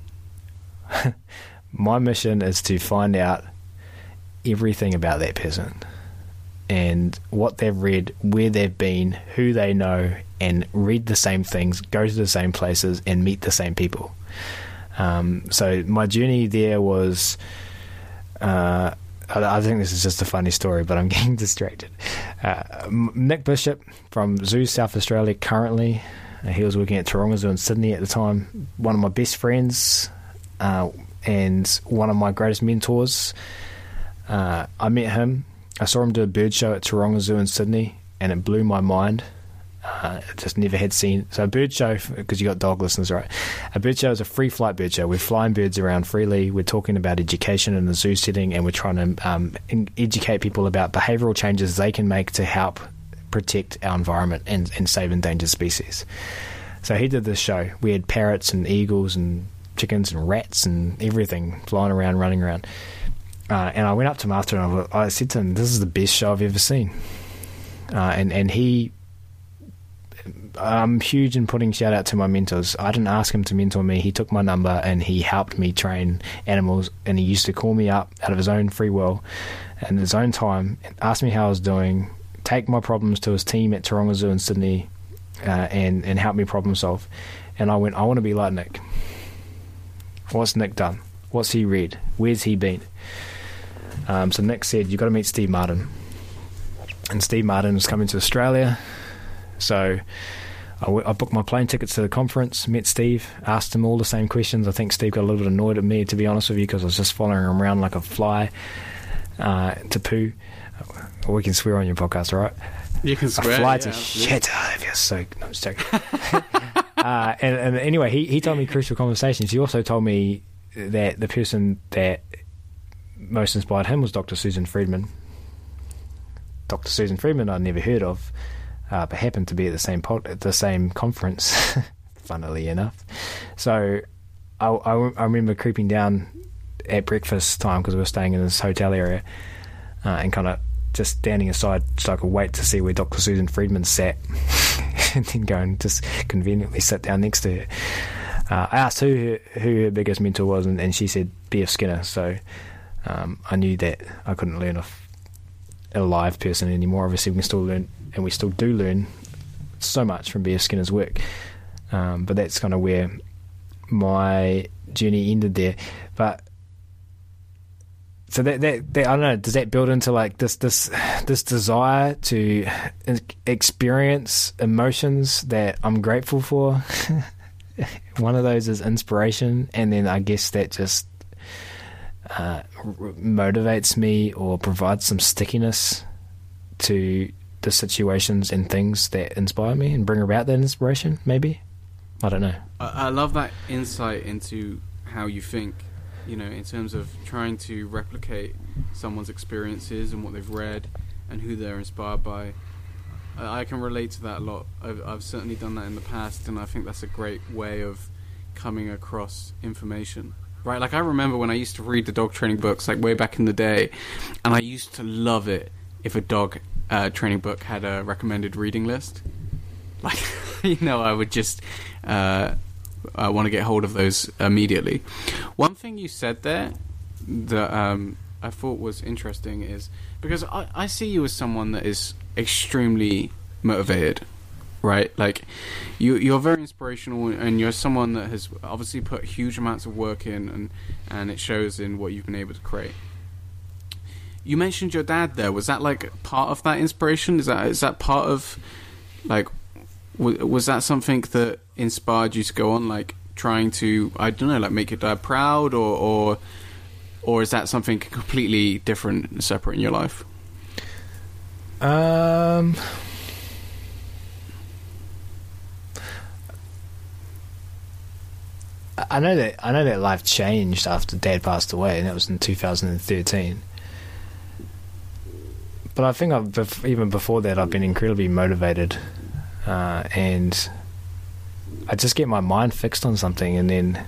B: my mission is to find out everything about that person and what they've read, where they've been, who they know, and read the same things, go to the same places, and meet the same people. So my journey there was, I think this is just a funny story, but I'm getting distracted. Nick Bishop from Zoo South Australia currently, he was working at Taronga Zoo in Sydney at the time, one of my best friends and one of my greatest mentors. I met him. I saw him do a bird show at Taronga Zoo in Sydney, and it blew my mind. I just never had seen. So a bird show, because you got dog listeners, right? A bird show is a free flight bird show. We're flying birds around freely. We're talking about education in the zoo setting, and we're trying to educate people about behavioural changes they can make to help protect our environment and save endangered species. So he did this show. We had parrots and eagles and chickens and rats and everything flying around, running around. And I went up to him after, and I said to him, "This is the best show I've ever seen." And he... I'm huge in putting shout out to my mentors. I didn't ask him to mentor me. He took my number and he helped me train animals, and he used to call me up out of his own free will and his own time and ask me how I was doing, take my problems to his team at Taronga Zoo in Sydney, and help me problem solve. And I went, I want to be like Nick. What's Nick done? What's he read? Where's he been? So Nick said, you've got to meet Steve Martin. And Steve Martin is coming to Australia. So I booked my plane tickets to the conference, met Steve, asked him all the same questions. I think Steve got a little bit annoyed at me, to be honest with you, because I was just following him around like a fly to poo. We can swear on your podcast, all right?
C: You can swear.
B: A fly to
C: absolutely.
B: shit. If you're so... No, I'm just joking. And anyway, he told me crucial conversations. He also told me that the person that most inspired him was Dr. Susan Friedman. Dr. Susan Friedman I'd never heard of, but happened to be at the same conference, funnily enough. So I remember creeping down at breakfast time, because we were staying in this hotel area, and kind of just standing aside so I could wait to see where Dr. Susan Friedman sat, and then go and just conveniently sit down next to her. I asked who her biggest mentor was, and she said B.F. Skinner. So I knew that I couldn't learn off a live person anymore. Obviously, we can still learn, and we still do learn so much from B.F. Skinner's work. But that's kind of where my journey ended there. But so that I don't know, does that build into like this desire to experience emotions that I'm grateful for? One of those is inspiration, and then I guess that just motivates me or provides some stickiness to the situations and things that inspire me and bring about that inspiration, maybe. I don't know.
C: I love that insight into how you think, you know, in terms of trying to replicate someone's experiences and what they've read and who they're inspired by. I can relate to that a lot. I've certainly done that in the past, and I think that's a great way of coming across information. Right, like I remember when I used to read the dog training books, like way back in the day, and I used to love it if a dog training book had a recommended reading list. Like, you know, I would just I want to get hold of those immediately. One thing you said there that I thought was interesting is, because I see you as someone that is extremely motivated, right? Like you're very inspirational, and you're someone that has obviously put huge amounts of work in, and it shows in what you've been able to create. You mentioned your dad there. Was that like part of that inspiration? Is that part of, like, was that something that inspired you to go on, like trying to, I don't know, like make your dad proud, or is that something completely different and separate in your life?
B: I know that life changed after Dad passed away, and that was in 2013. But I think even before that, I've been incredibly motivated, and I just get my mind fixed on something, and then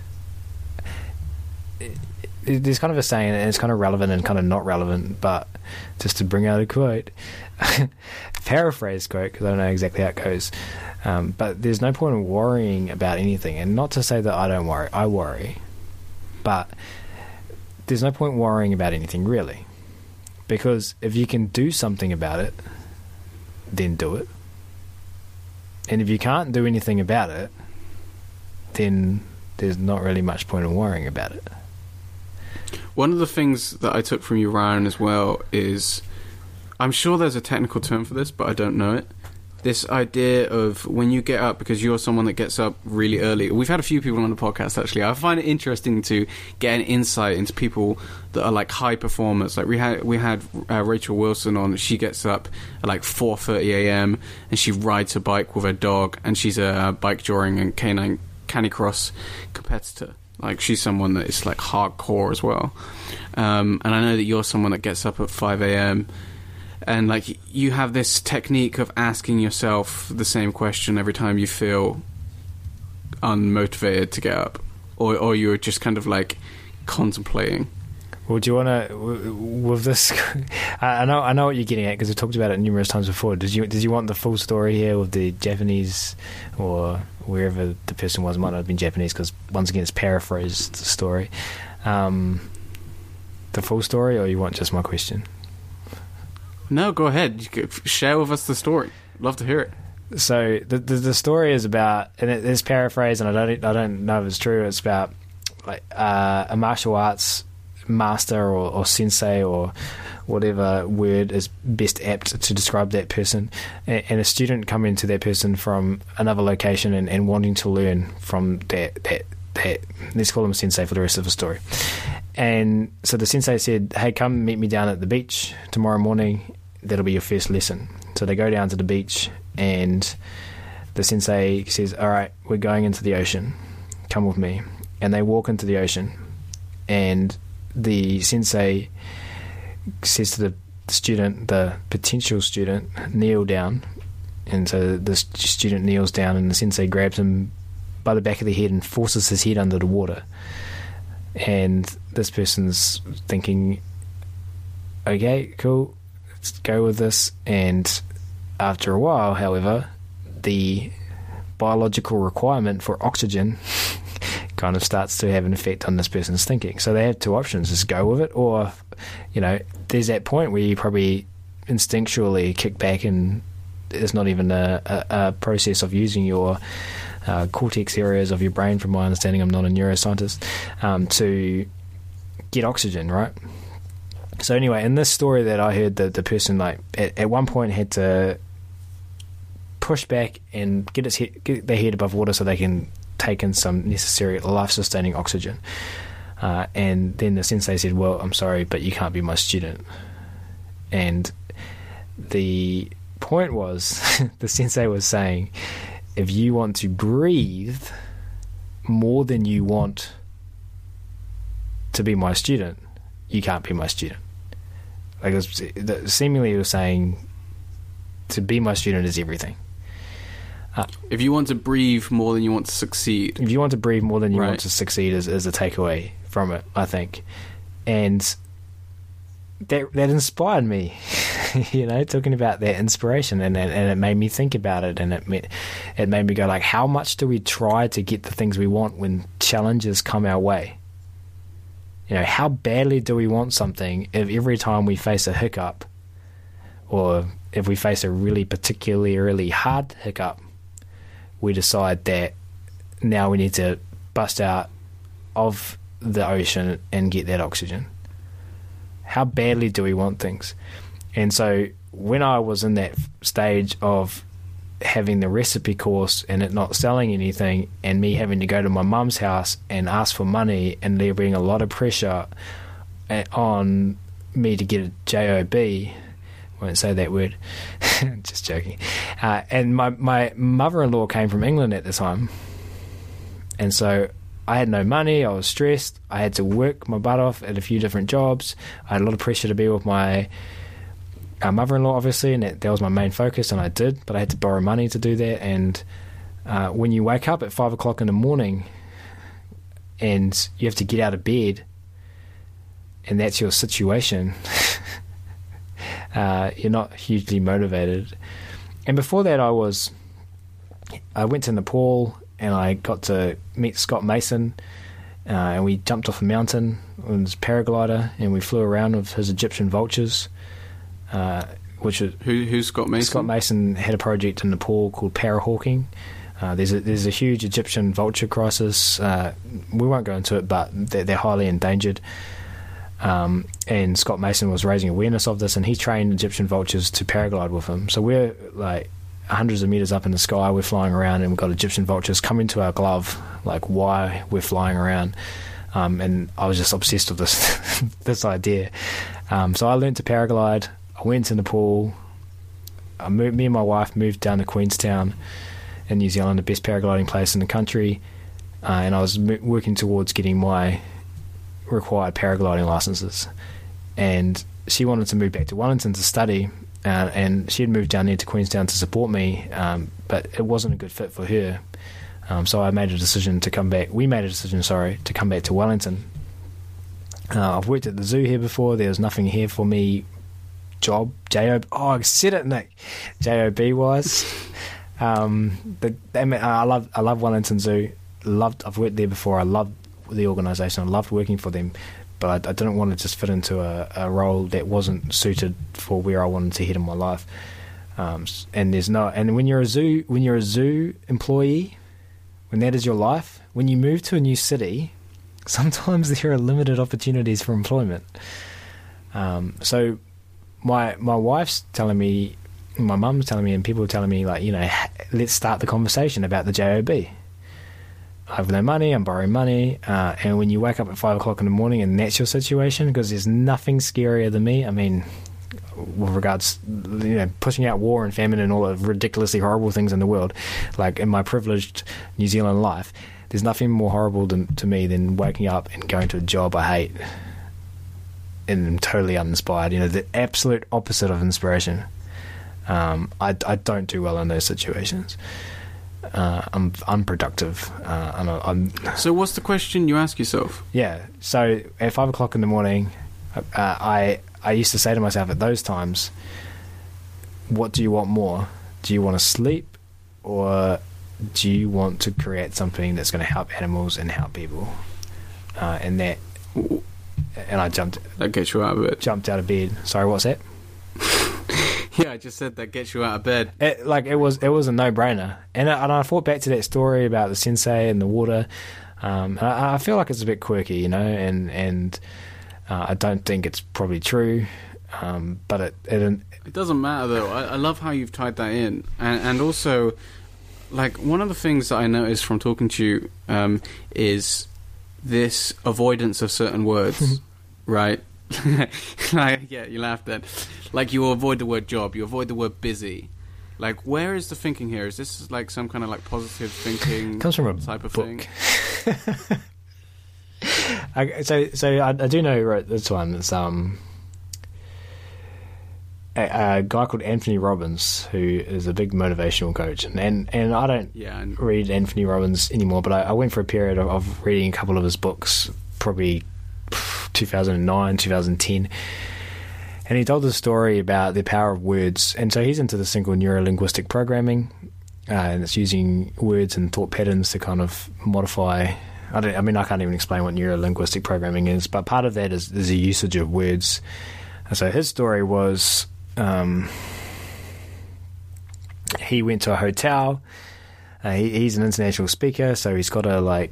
B: there's kind of a saying, and it's kind of relevant and kind of not relevant, but just to bring out a quote, paraphrase quote, because I don't know exactly how it goes, but there's no point in worrying about anything. And not to say that I don't worry, I worry, but there's no point worrying about anything, really, because if you can do something about it, then do it. And if you can't do anything about it, then there's not really much point in worrying about it.
C: One of the things that I took from you, Ryan, as well, is, I'm sure there's a technical term for this, but I don't know it. This idea of when you get up, because you're someone that gets up really early. We've had a few people on the podcast, actually. I find it interesting to get an insight into people that are like high performers. Like we had Rachel Wilson on. She gets up at like 4:30 a.m. and she rides a bike with her dog, and she's a bike joring and canine canicross competitor. Like, she's someone that is like hardcore as well. And I know that you're someone that gets up at 5 a.m. and like you have this technique of asking yourself the same question every time you feel unmotivated to get up, or you're just kind of like contemplating.
B: Well, do you want to, with this, I know what you're getting at, because we talked about it numerous times before. Did you want the full story here with the Japanese, or wherever the person was? Might not have been Japanese, because once again it's paraphrased the story. The full story, or you want just my question?
C: No, go ahead. You could share with us the story. Love to hear it.
B: So the story is about, and it's paraphrased, and I don't know if it's true. It's about like a martial arts master or sensei or whatever word is best apt to describe that person, and a student coming to that person from another location and wanting to learn from that let's call him a sensei for the rest of the story. And so the sensei said, hey, come meet me down at the beach tomorrow morning, that'll be your first lesson. So they go down to the beach, and the sensei says, all right, we're going into the ocean, come with me. And they walk into the ocean, and the sensei says to the student, the potential student, kneel down. And so the student kneels down, and the sensei grabs him by the back of the head and forces his head under the water. And this person's thinking, okay, cool, let's go with this. And after a while, however, the biological requirement for oxygen kind of starts to have an effect on this person's thinking. So they have two options: just go with it, or, you know, there's that point where you probably instinctually kick back, and it's not even a process of using your cortex areas of your brain, from my understanding. I'm not a neuroscientist, to get oxygen, right? So anyway, in this story that I heard, the person, like, at one point had to push back and get their head above water so they can take in some necessary life-sustaining oxygen. And then the sensei said, well, I'm sorry, but you can't be my student. And the point was, the sensei was saying, if you want to breathe more than you want to be my student, you can't be my student. Like, seemingly he was saying, to be my student is everything.
C: If you want to breathe more than you want to succeed.
B: If you want to breathe more than you want to succeed is a takeaway from it, I think. And that inspired me, you know, talking about that inspiration, and it made me think about it, and it made me go, like, how much do we try to get the things we want when challenges come our way? You know, how badly do we want something if every time we face a hiccup, or if we face a really particularly hard hiccup, we decide that now we need to bust out of the ocean and get that oxygen? How badly do we want things? And so when I was in that stage of having the recipe course and it not selling anything, and me having to go to my mum's house and ask for money, and there being a lot of pressure on me to get a job, won't say that word, just joking. And my mother-in-law came from England at the time, and so I had no money, I was stressed, I had to work my butt off at a few different jobs, I had a lot of pressure to be with my mother-in-law, obviously, and that was my main focus, and I did, but I had to borrow money to do that. And when you wake up at 5 o'clock in the morning and you have to get out of bed, and that's your situation, you're not hugely motivated. And before that, I went to Nepal, and I got to meet Scott Mason, and we jumped off a mountain on his paraglider, and we flew around with his Egyptian vultures. Which is,
C: who's Scott Mason?
B: Scott Mason had a project in Nepal called parahawking. There's a huge Egyptian vulture crisis. We won't go into it, but they're highly endangered. And Scott Mason was raising awareness of this, and he trained Egyptian vultures to paraglide with him. So we're like hundreds of meters up in the sky, we're flying around, and we've got Egyptian vultures coming to our glove, like, why we're flying around. And I was just obsessed with this idea. So I learned to paraglide. I went to Nepal. Me and my wife moved down to Queenstown in New Zealand, the best paragliding place in the country, and I was working towards getting my required paragliding licenses. And she wanted to move back to Wellington to study, and she had moved down there to Queenstown to support me, but it wasn't a good fit for her. So I made a decision to come back. We made a decision, to come back to Wellington. I've worked at the zoo here before. There was nothing here for me. Job, J-O-B. Oh, I said it, Nick. J-O-B wise. I love Wellington Zoo. I've worked there before. I love the organisation. I loved working for them, but I didn't want to just fit into a role that wasn't suited for where I wanted to head in my life. And when you're a zoo employee, when that is your life, when you move to a new city, sometimes there are limited opportunities for employment. So my wife's telling me, my mum's telling me, and people are telling me, like, let's start the conversation about the job. I have no money, I'm borrowing money, and when you wake up at 5 o'clock in the morning and that's your situation, because there's nothing scarier than me. I mean, with regards, pushing out war and famine and all the ridiculously horrible things in the world, like in my privileged New Zealand life, there's nothing more horrible to me than waking up and going to a job I hate and I'm totally uninspired. The absolute opposite of inspiration. I don't do well in those situations. I'm unproductive.
C: So what's the question you ask yourself?
B: Yeah. So at 5 o'clock in the morning, I used to say to myself at those times, what do you want more? Do you want to sleep, or do you want to create something that's going to help animals and help people? And I jumped. That gets you out of bed. Jumped out of bed. Sorry, what's that?
C: Yeah, I just said that gets you out of bed.
B: It was a no-brainer, and I thought back to that story about the sensei and the water. I feel like it's a bit quirky, and I don't think it's probably true, but
C: it doesn't matter though. I love how you've tied that in, and also, like, one of the things that I noticed from talking to you is this avoidance of certain words, right? Yeah, you laughed then. Like, you avoid the word job, you avoid the word busy. Like, where is the thinking here? Is this like some kind of like positive thinking?
B: It comes from a
C: type of
B: book.
C: Thing?
B: So I do know who wrote this one. It's a guy called Anthony Robbins, who is a big motivational coach, and I don't read Anthony Robbins anymore, but I went for a period of reading a couple of his books, probably 2009, 2010, and he told the story about the power of words. And so he's into this thing called neuro-linguistic programming, and it's using words and thought patterns to kind of modify. I can't even explain what neuro-linguistic programming is, but part of that is the usage of words. And so his story was, he went to a hotel. He's an international speaker, so he's got to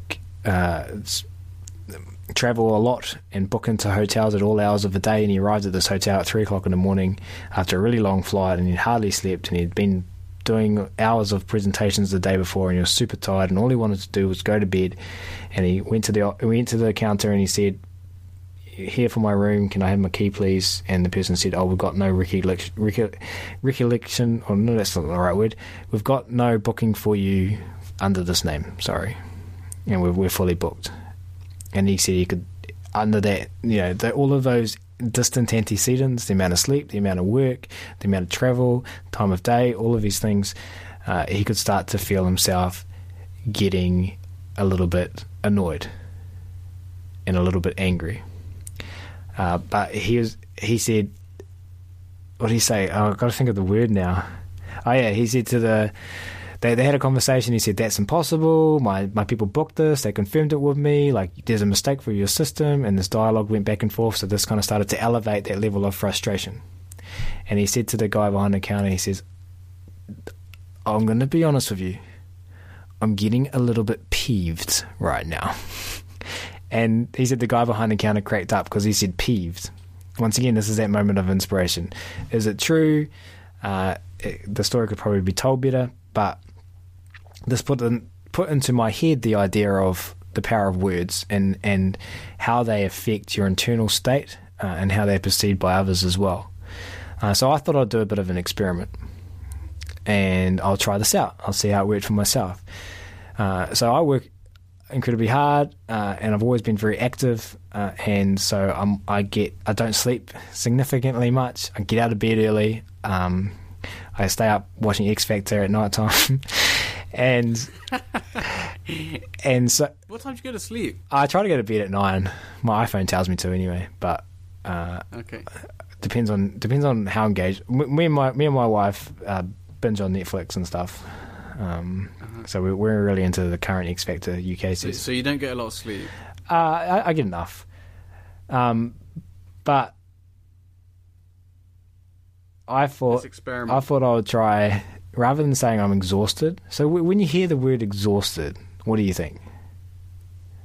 B: travel a lot and book into hotels at all hours of the day. And he arrived at this hotel at 3 o'clock in the morning after a really long flight, and he'd hardly slept, and he'd been doing hours of presentations the day before, and he was super tired, and all he wanted to do was go to bed. And he went to the counter and he said, "Here for my room, can I have my key please?" And the person said, "Oh, we've got no recollection, or no, that's not the right word. We've got no booking for you under this name, sorry, and we're fully booked." And he said he could, under that, all of those distant antecedents, the amount of sleep, the amount of work, the amount of travel, time of day, all of these things, he could start to feel himself getting a little bit annoyed and a little bit angry. But he said, what did he say? Oh, I've got to think of the word now. Oh yeah, he said they had a conversation. He said, "That's impossible. My people booked this. They confirmed it with me. Like, there's a mistake for your system." And this dialogue went back and forth. So this kind of started to elevate that level of frustration. And he said to the guy behind the counter, he says, "I'm going to be honest with you. I'm getting a little bit peeved right now." And he said the guy behind the counter cracked up because he said peeved. Once again, this is that moment of inspiration. Is it true? The story could probably be told better, but this put into my head the idea of the power of words and how they affect your internal state and how they're perceived by others as well. So I thought I'd do a bit of an experiment, and I'll try this out. I'll see how it worked for myself. So I work incredibly hard, and I've always been very active, and so I don't sleep significantly much. I get out of bed early. I stay up watching X Factor at night time. and so
C: what time do you go to sleep?
B: I try to go to bed at 9. My iPhone tells me to anyway, but
C: okay.
B: Depends on how engaged. Me and my wife binge on Netflix and stuff. So we're really into the current X Factor UK season.
C: So you don't get a lot of sleep?
B: I get enough. But I thought I would try, rather than saying I'm exhausted. So when you hear the word exhausted, what do you think?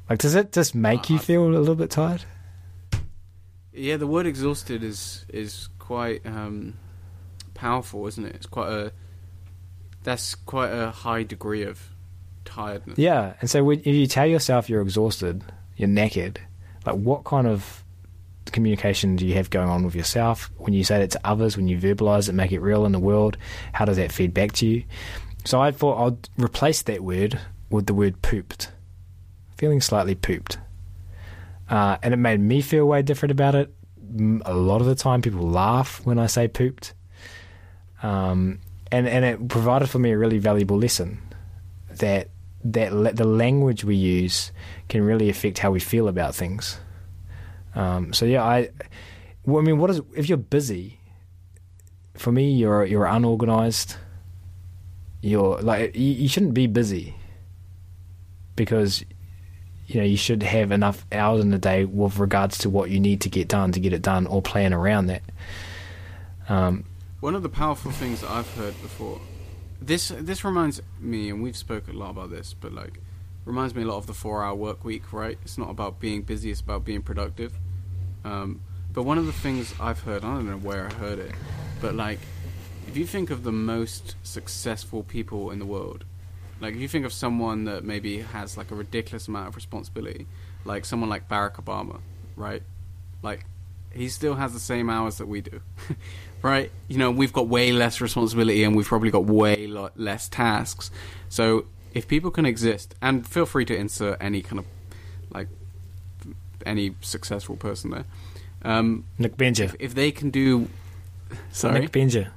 B: Like, does it just make you feel a little bit tired?
C: Yeah, the word exhausted is quite powerful, isn't it? That's quite a high degree of tiredness.
B: Yeah, and so if you tell yourself you're exhausted, you're knackered, like what kind of communication do you have going on with yourself? When you say that to others, when you verbalize it, make it real in the world, how does that feed back to you? So I thought I'd replace that word with the word pooped. Feeling slightly pooped. And it made me feel way different about it. A lot of the time people laugh when I say pooped. And it provided for me a really valuable lesson that the language we use can really affect how we feel about things. So yeah, I mean, if you're busy? For me, you're unorganized. You're like you shouldn't be busy because you should have enough hours in the day with regards to what you need to get it done, or plan around that.
C: One of the powerful things that I've heard before, this reminds me, and we've spoken a lot about this, but like reminds me a lot of the 4-hour work week, right? It's not about being busy, it's about being productive. But one of the things I've heard, I don't know where I heard it, but like if you think of the most successful people in the world, like if you think of someone that maybe has like a ridiculous amount of responsibility, like someone like Barack Obama, right? Like he still has the same hours that we do, right? We've got way less responsibility and we've probably got way less tasks. So if people can exist, and feel free to insert any kind of like any successful person there.
B: Nick Benja.
C: If they can do... Sorry?
B: Nick Benja.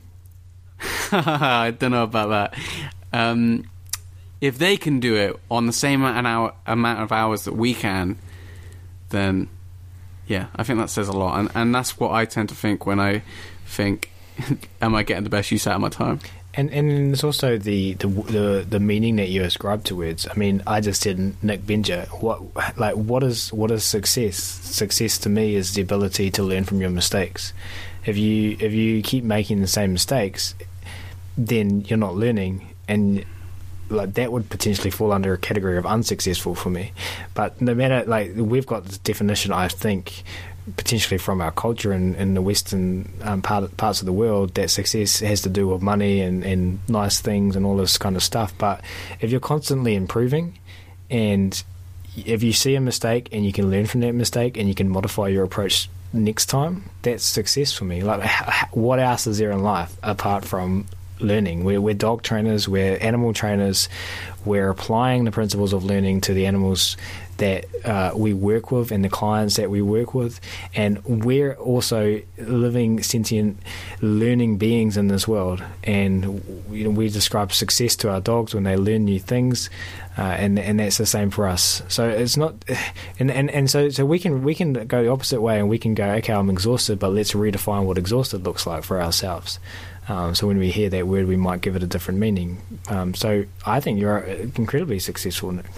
C: I don't know about that. If they can do it on the same amount of hours that we can, then yeah, I think that says a lot. And that's what I tend to think when I think, am I getting the best use out of my time?
B: And there's also the meaning that you ascribe to words. I mean, I just said Nick Benja. What is success? Success to me is the ability to learn from your mistakes. If you keep making the same mistakes, then you're not learning, and like that would potentially fall under a category of unsuccessful for me. But no matter, like, we've got this definition, I think, potentially from our culture in the Western parts of the world, that success has to do with money and nice things and all this kind of stuff. But if you're constantly improving, and if you see a mistake and you can learn from that mistake and you can modify your approach next time, that's success for me. Like, what else is there in life apart from learning? We're dog trainers, we're animal trainers, we're applying the principles of learning to the animals that we work with and the clients that we work with, and we're also living sentient learning beings in this world. And we describe success to our dogs when they learn new things, and that's the same for us. So it's not, and so we can go the opposite way, and we can go, okay, I'm exhausted, but let's redefine what exhausted looks like for ourselves. So when we hear that word, we might give it a different meaning. So I think you're incredibly successful, Nick.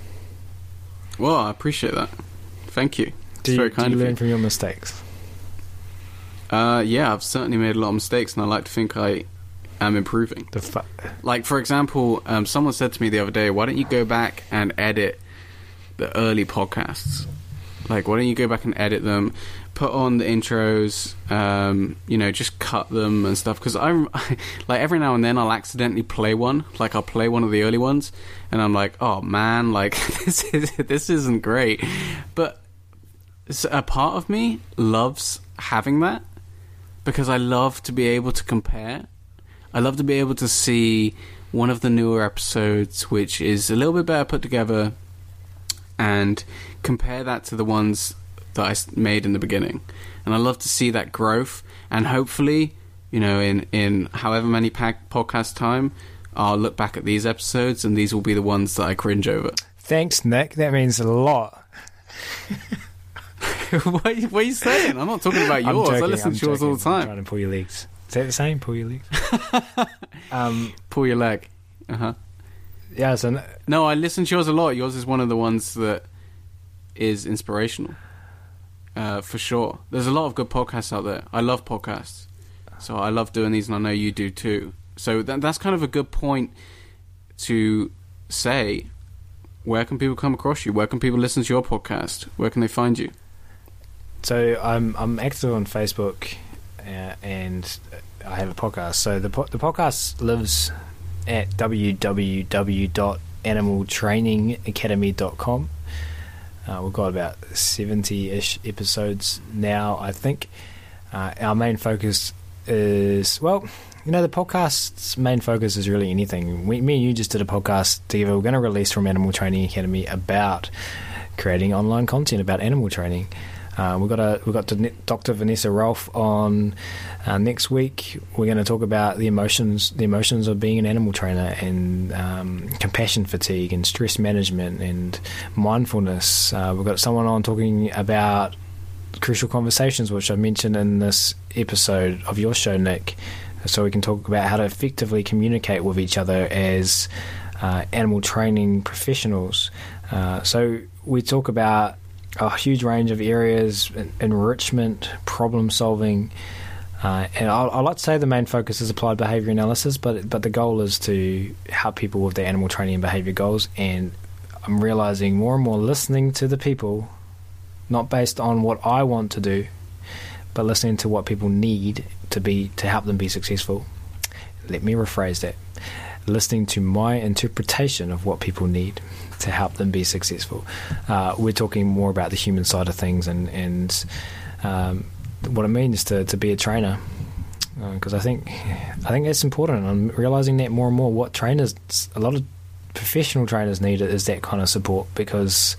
C: Well, I appreciate that. Thank you.
B: Do you learn from your mistakes?
C: Yeah, I've certainly made a lot of mistakes, and I like to think I am improving. Like, for example, someone said to me the other day, why don't you go back and edit the early podcasts? Like, why don't you go back and edit them, put on the intros, just cut them and stuff. Because I'm like, every now and then I'll accidentally play one. Like, I'll play one of the early ones, and I'm like, oh man, like this isn't great. But a part of me loves having that, because I love to be able to compare. I love to be able to see one of the newer episodes, which is a little bit better put together, and compare that to the ones that I made in the beginning. And I love to see that growth, and hopefully, in however many podcast time, I'll look back at these episodes and these will be the ones that I cringe over.
B: Thanks, Nick. That means a lot.
C: What are you saying? I'm not talking about yours. I listen to yours all the time.
B: I'm trying to pull your legs. Is that the same? Pull your legs?
C: Pull your leg. Uh-huh.
B: Yeah, so...
C: No, I listen to yours a lot. Yours is one of the ones that is inspirational. For sure. There's a lot of good podcasts out there. I love podcasts. So I love doing these, and I know you do too. So that's kind of a good point to say, where can people come across you? Where can people listen to your podcast? Where can they find you?
B: So I'm active on Facebook, and I have a podcast. So the podcast lives at www.animaltrainingacademy.com. We've got about 70-ish episodes now, I think. Our main focus is, well, the podcast's main focus is really anything. Me and you just did a podcast together. We're going to release from Animal Training Academy about creating online content about animal training. We've got Dr. Vanessa Rolfe on next week. We're going to talk about the emotions of being an animal trainer, and compassion fatigue and stress management and mindfulness. We've got someone on talking about crucial conversations, which I mentioned in this episode of your show, Nick. So we can talk about how to effectively communicate with each other as animal training professionals. So we talk about a huge range of areas: enrichment, problem solving, and I like to say the main focus is applied behaviour analysis, but the goal is to help people with their animal training and behaviour goals. And I'm realising more and more, listening to the people, not based on what I want to do, but listening to what people need to help them be successful. Let me rephrase that: listening to my interpretation of what people need to help them be successful. We're talking more about the human side of things and what it means to be a trainer, because I think that's important. I'm realising that more and more. What trainers, a lot of professional trainers need is that kind of support, because,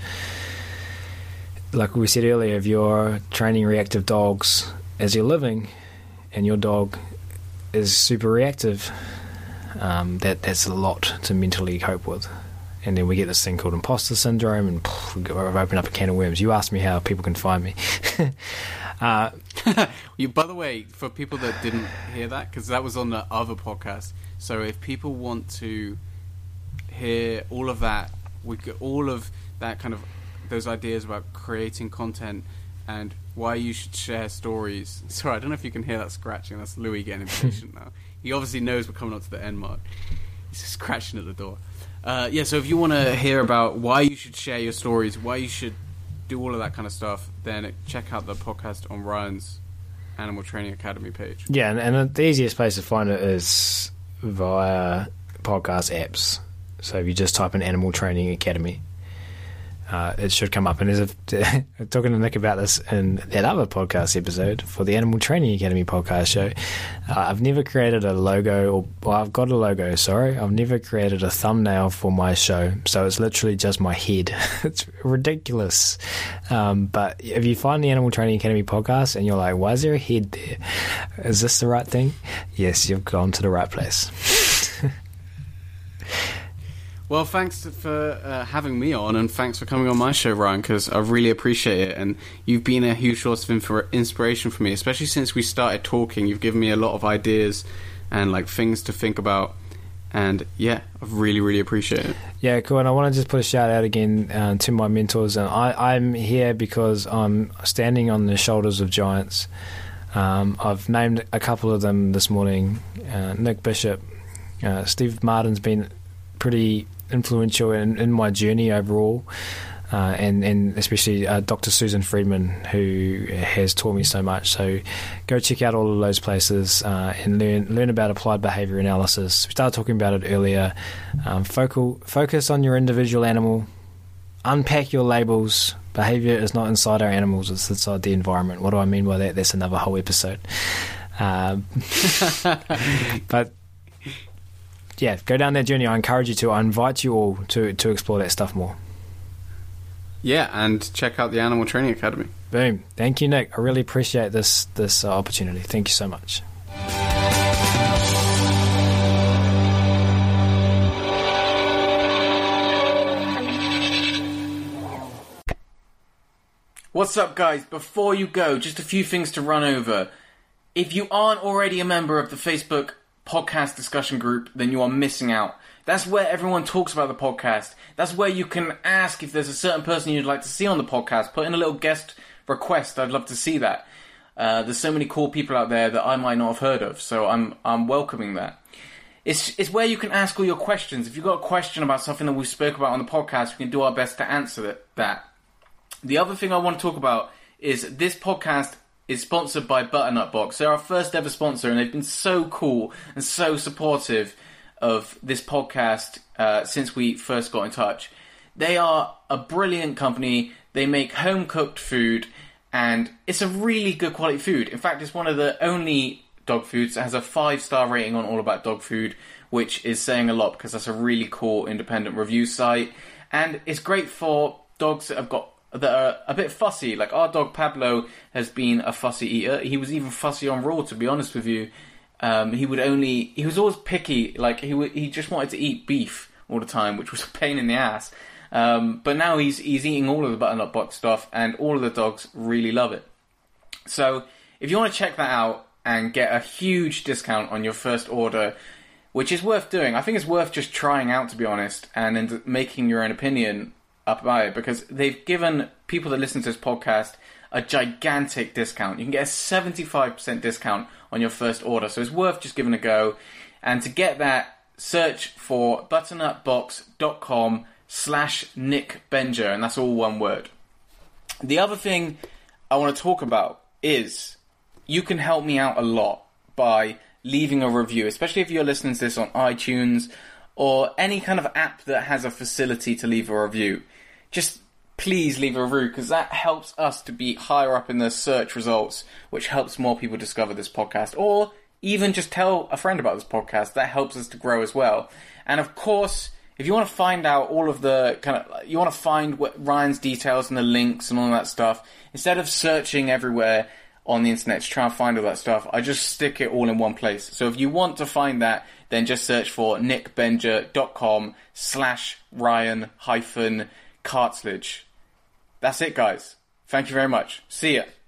B: like we said earlier, if you're training reactive dogs as you're living, and your dog is super reactive, that's a lot to mentally cope with. And then we get this thing called imposter syndrome, and we've opened up a can of worms. You asked me how people can find me.
C: By the way, for people that didn't hear that, because that was on the other podcast, so if people want to hear all of that, we get all of that kind of those ideas about creating content and why you should share stories. Sorry, I don't know if you can hear that scratching. That's Louis getting impatient now. He obviously knows we're coming up to the end mark. He's just scratching at the door. So if you want to hear about why you should share your stories, why you should do all of that kind of stuff, then check out the podcast on Ryan's Animal Training Academy page.
B: Yeah, and the easiest place to find it is via podcast apps. So if you just type in Animal Training Academy, it should come up. And there's talking to Nick about this in that other podcast episode for the Animal Training Academy podcast show. I've never created a logo, I've got a logo, sorry. I've never created a thumbnail for my show. So it's literally just my head. It's ridiculous. But if you find the Animal Training Academy podcast and you're like, why is there a head there? Is this the right thing? Yes, you've gone to the right place.
C: Well, thanks for having me on, and thanks for coming on my show, Ryan, because I really appreciate it. And you've been a huge source of inspiration for me, especially since we started talking. You've given me a lot of ideas and things to think about. And yeah, I really, really appreciate it.
B: Yeah, cool. And I want to just put a shout out again to my mentors. And I'm here because I'm standing on the shoulders of giants. I've named a couple of them this morning. Nick Bishop, Steve Martin's been pretty influential in my journey overall, and especially Dr. Susan Friedman, who has taught me so much. So go check out all of those places and learn about applied behaviour analysis. We started talking about it earlier. Focus on your individual animal. Unpack your labels. Behaviour is not inside our animals, it's inside the environment. What do I mean by that? That's another whole episode. But yeah, go down that journey. I encourage you to. I invite you all to explore that stuff more.
C: Yeah, and check out the Animal Training Academy.
B: Boom. Thank you, Nick. I really appreciate this opportunity. Thank you so much.
A: What's up, guys? Before you go, just a few things to run over. If you aren't already a member of the Facebook podcast discussion group, then you are missing out. That's where everyone talks about the podcast. That's where you can ask if there's a certain person you'd like to see on the podcast. Put in a little guest request. I'd love to see that. There's so many cool people out there that I might not have heard of, so I'm welcoming that. it's where you can ask all your questions. If you've got a question about something that we spoke about on the podcast, we can do our best to answer that. The other thing I want to talk about is this podcast is sponsored by Butternut Box. They're our first ever sponsor, and they've been so cool and so supportive of this podcast since we first got in touch. They are a brilliant company. They make home-cooked food, and it's a really good quality food. In fact, it's one of the only dog foods that has a 5-star rating on All About Dog Food, which is saying a lot because that's a really cool independent review site. And it's great for dogs that are a bit fussy. Like our dog Pablo has been a fussy eater. He was even fussy on Raw, to be honest with you. He was always picky. Like he just wanted to eat beef all the time, which was a pain in the ass. But now he's eating all of the Butternut Box stuff, and all of the dogs really love it. So if you want to check that out and get a huge discount on your first order, which is worth doing, I think it's worth just trying out, to be honest, and then making your own opinion up about it, because they've given people that listen to this podcast a gigantic discount. You can get a 75% discount on your first order, so it's worth just giving it a go. And to get that, search for butternutbox.com/Nick Benjer, and that's all one word. The other thing I want to talk about is you can help me out a lot by leaving a review, especially if you're listening to this on iTunes or any kind of app that has a facility to leave a review. Just please leave a review, because that helps us to be higher up in the search results, which helps more people discover this podcast. Or even just tell a friend about this podcast. That helps us to grow as well. And of course, if you want to find out all of the you want to find Ryan's details and the links and all that stuff, instead of searching everywhere on the internet to try and find all that stuff, I just stick it all in one place. So if you want to find that, then just search for nickbenjer.com/Ryan-Cartlidge. That's it, guys. Thank you very much. See ya.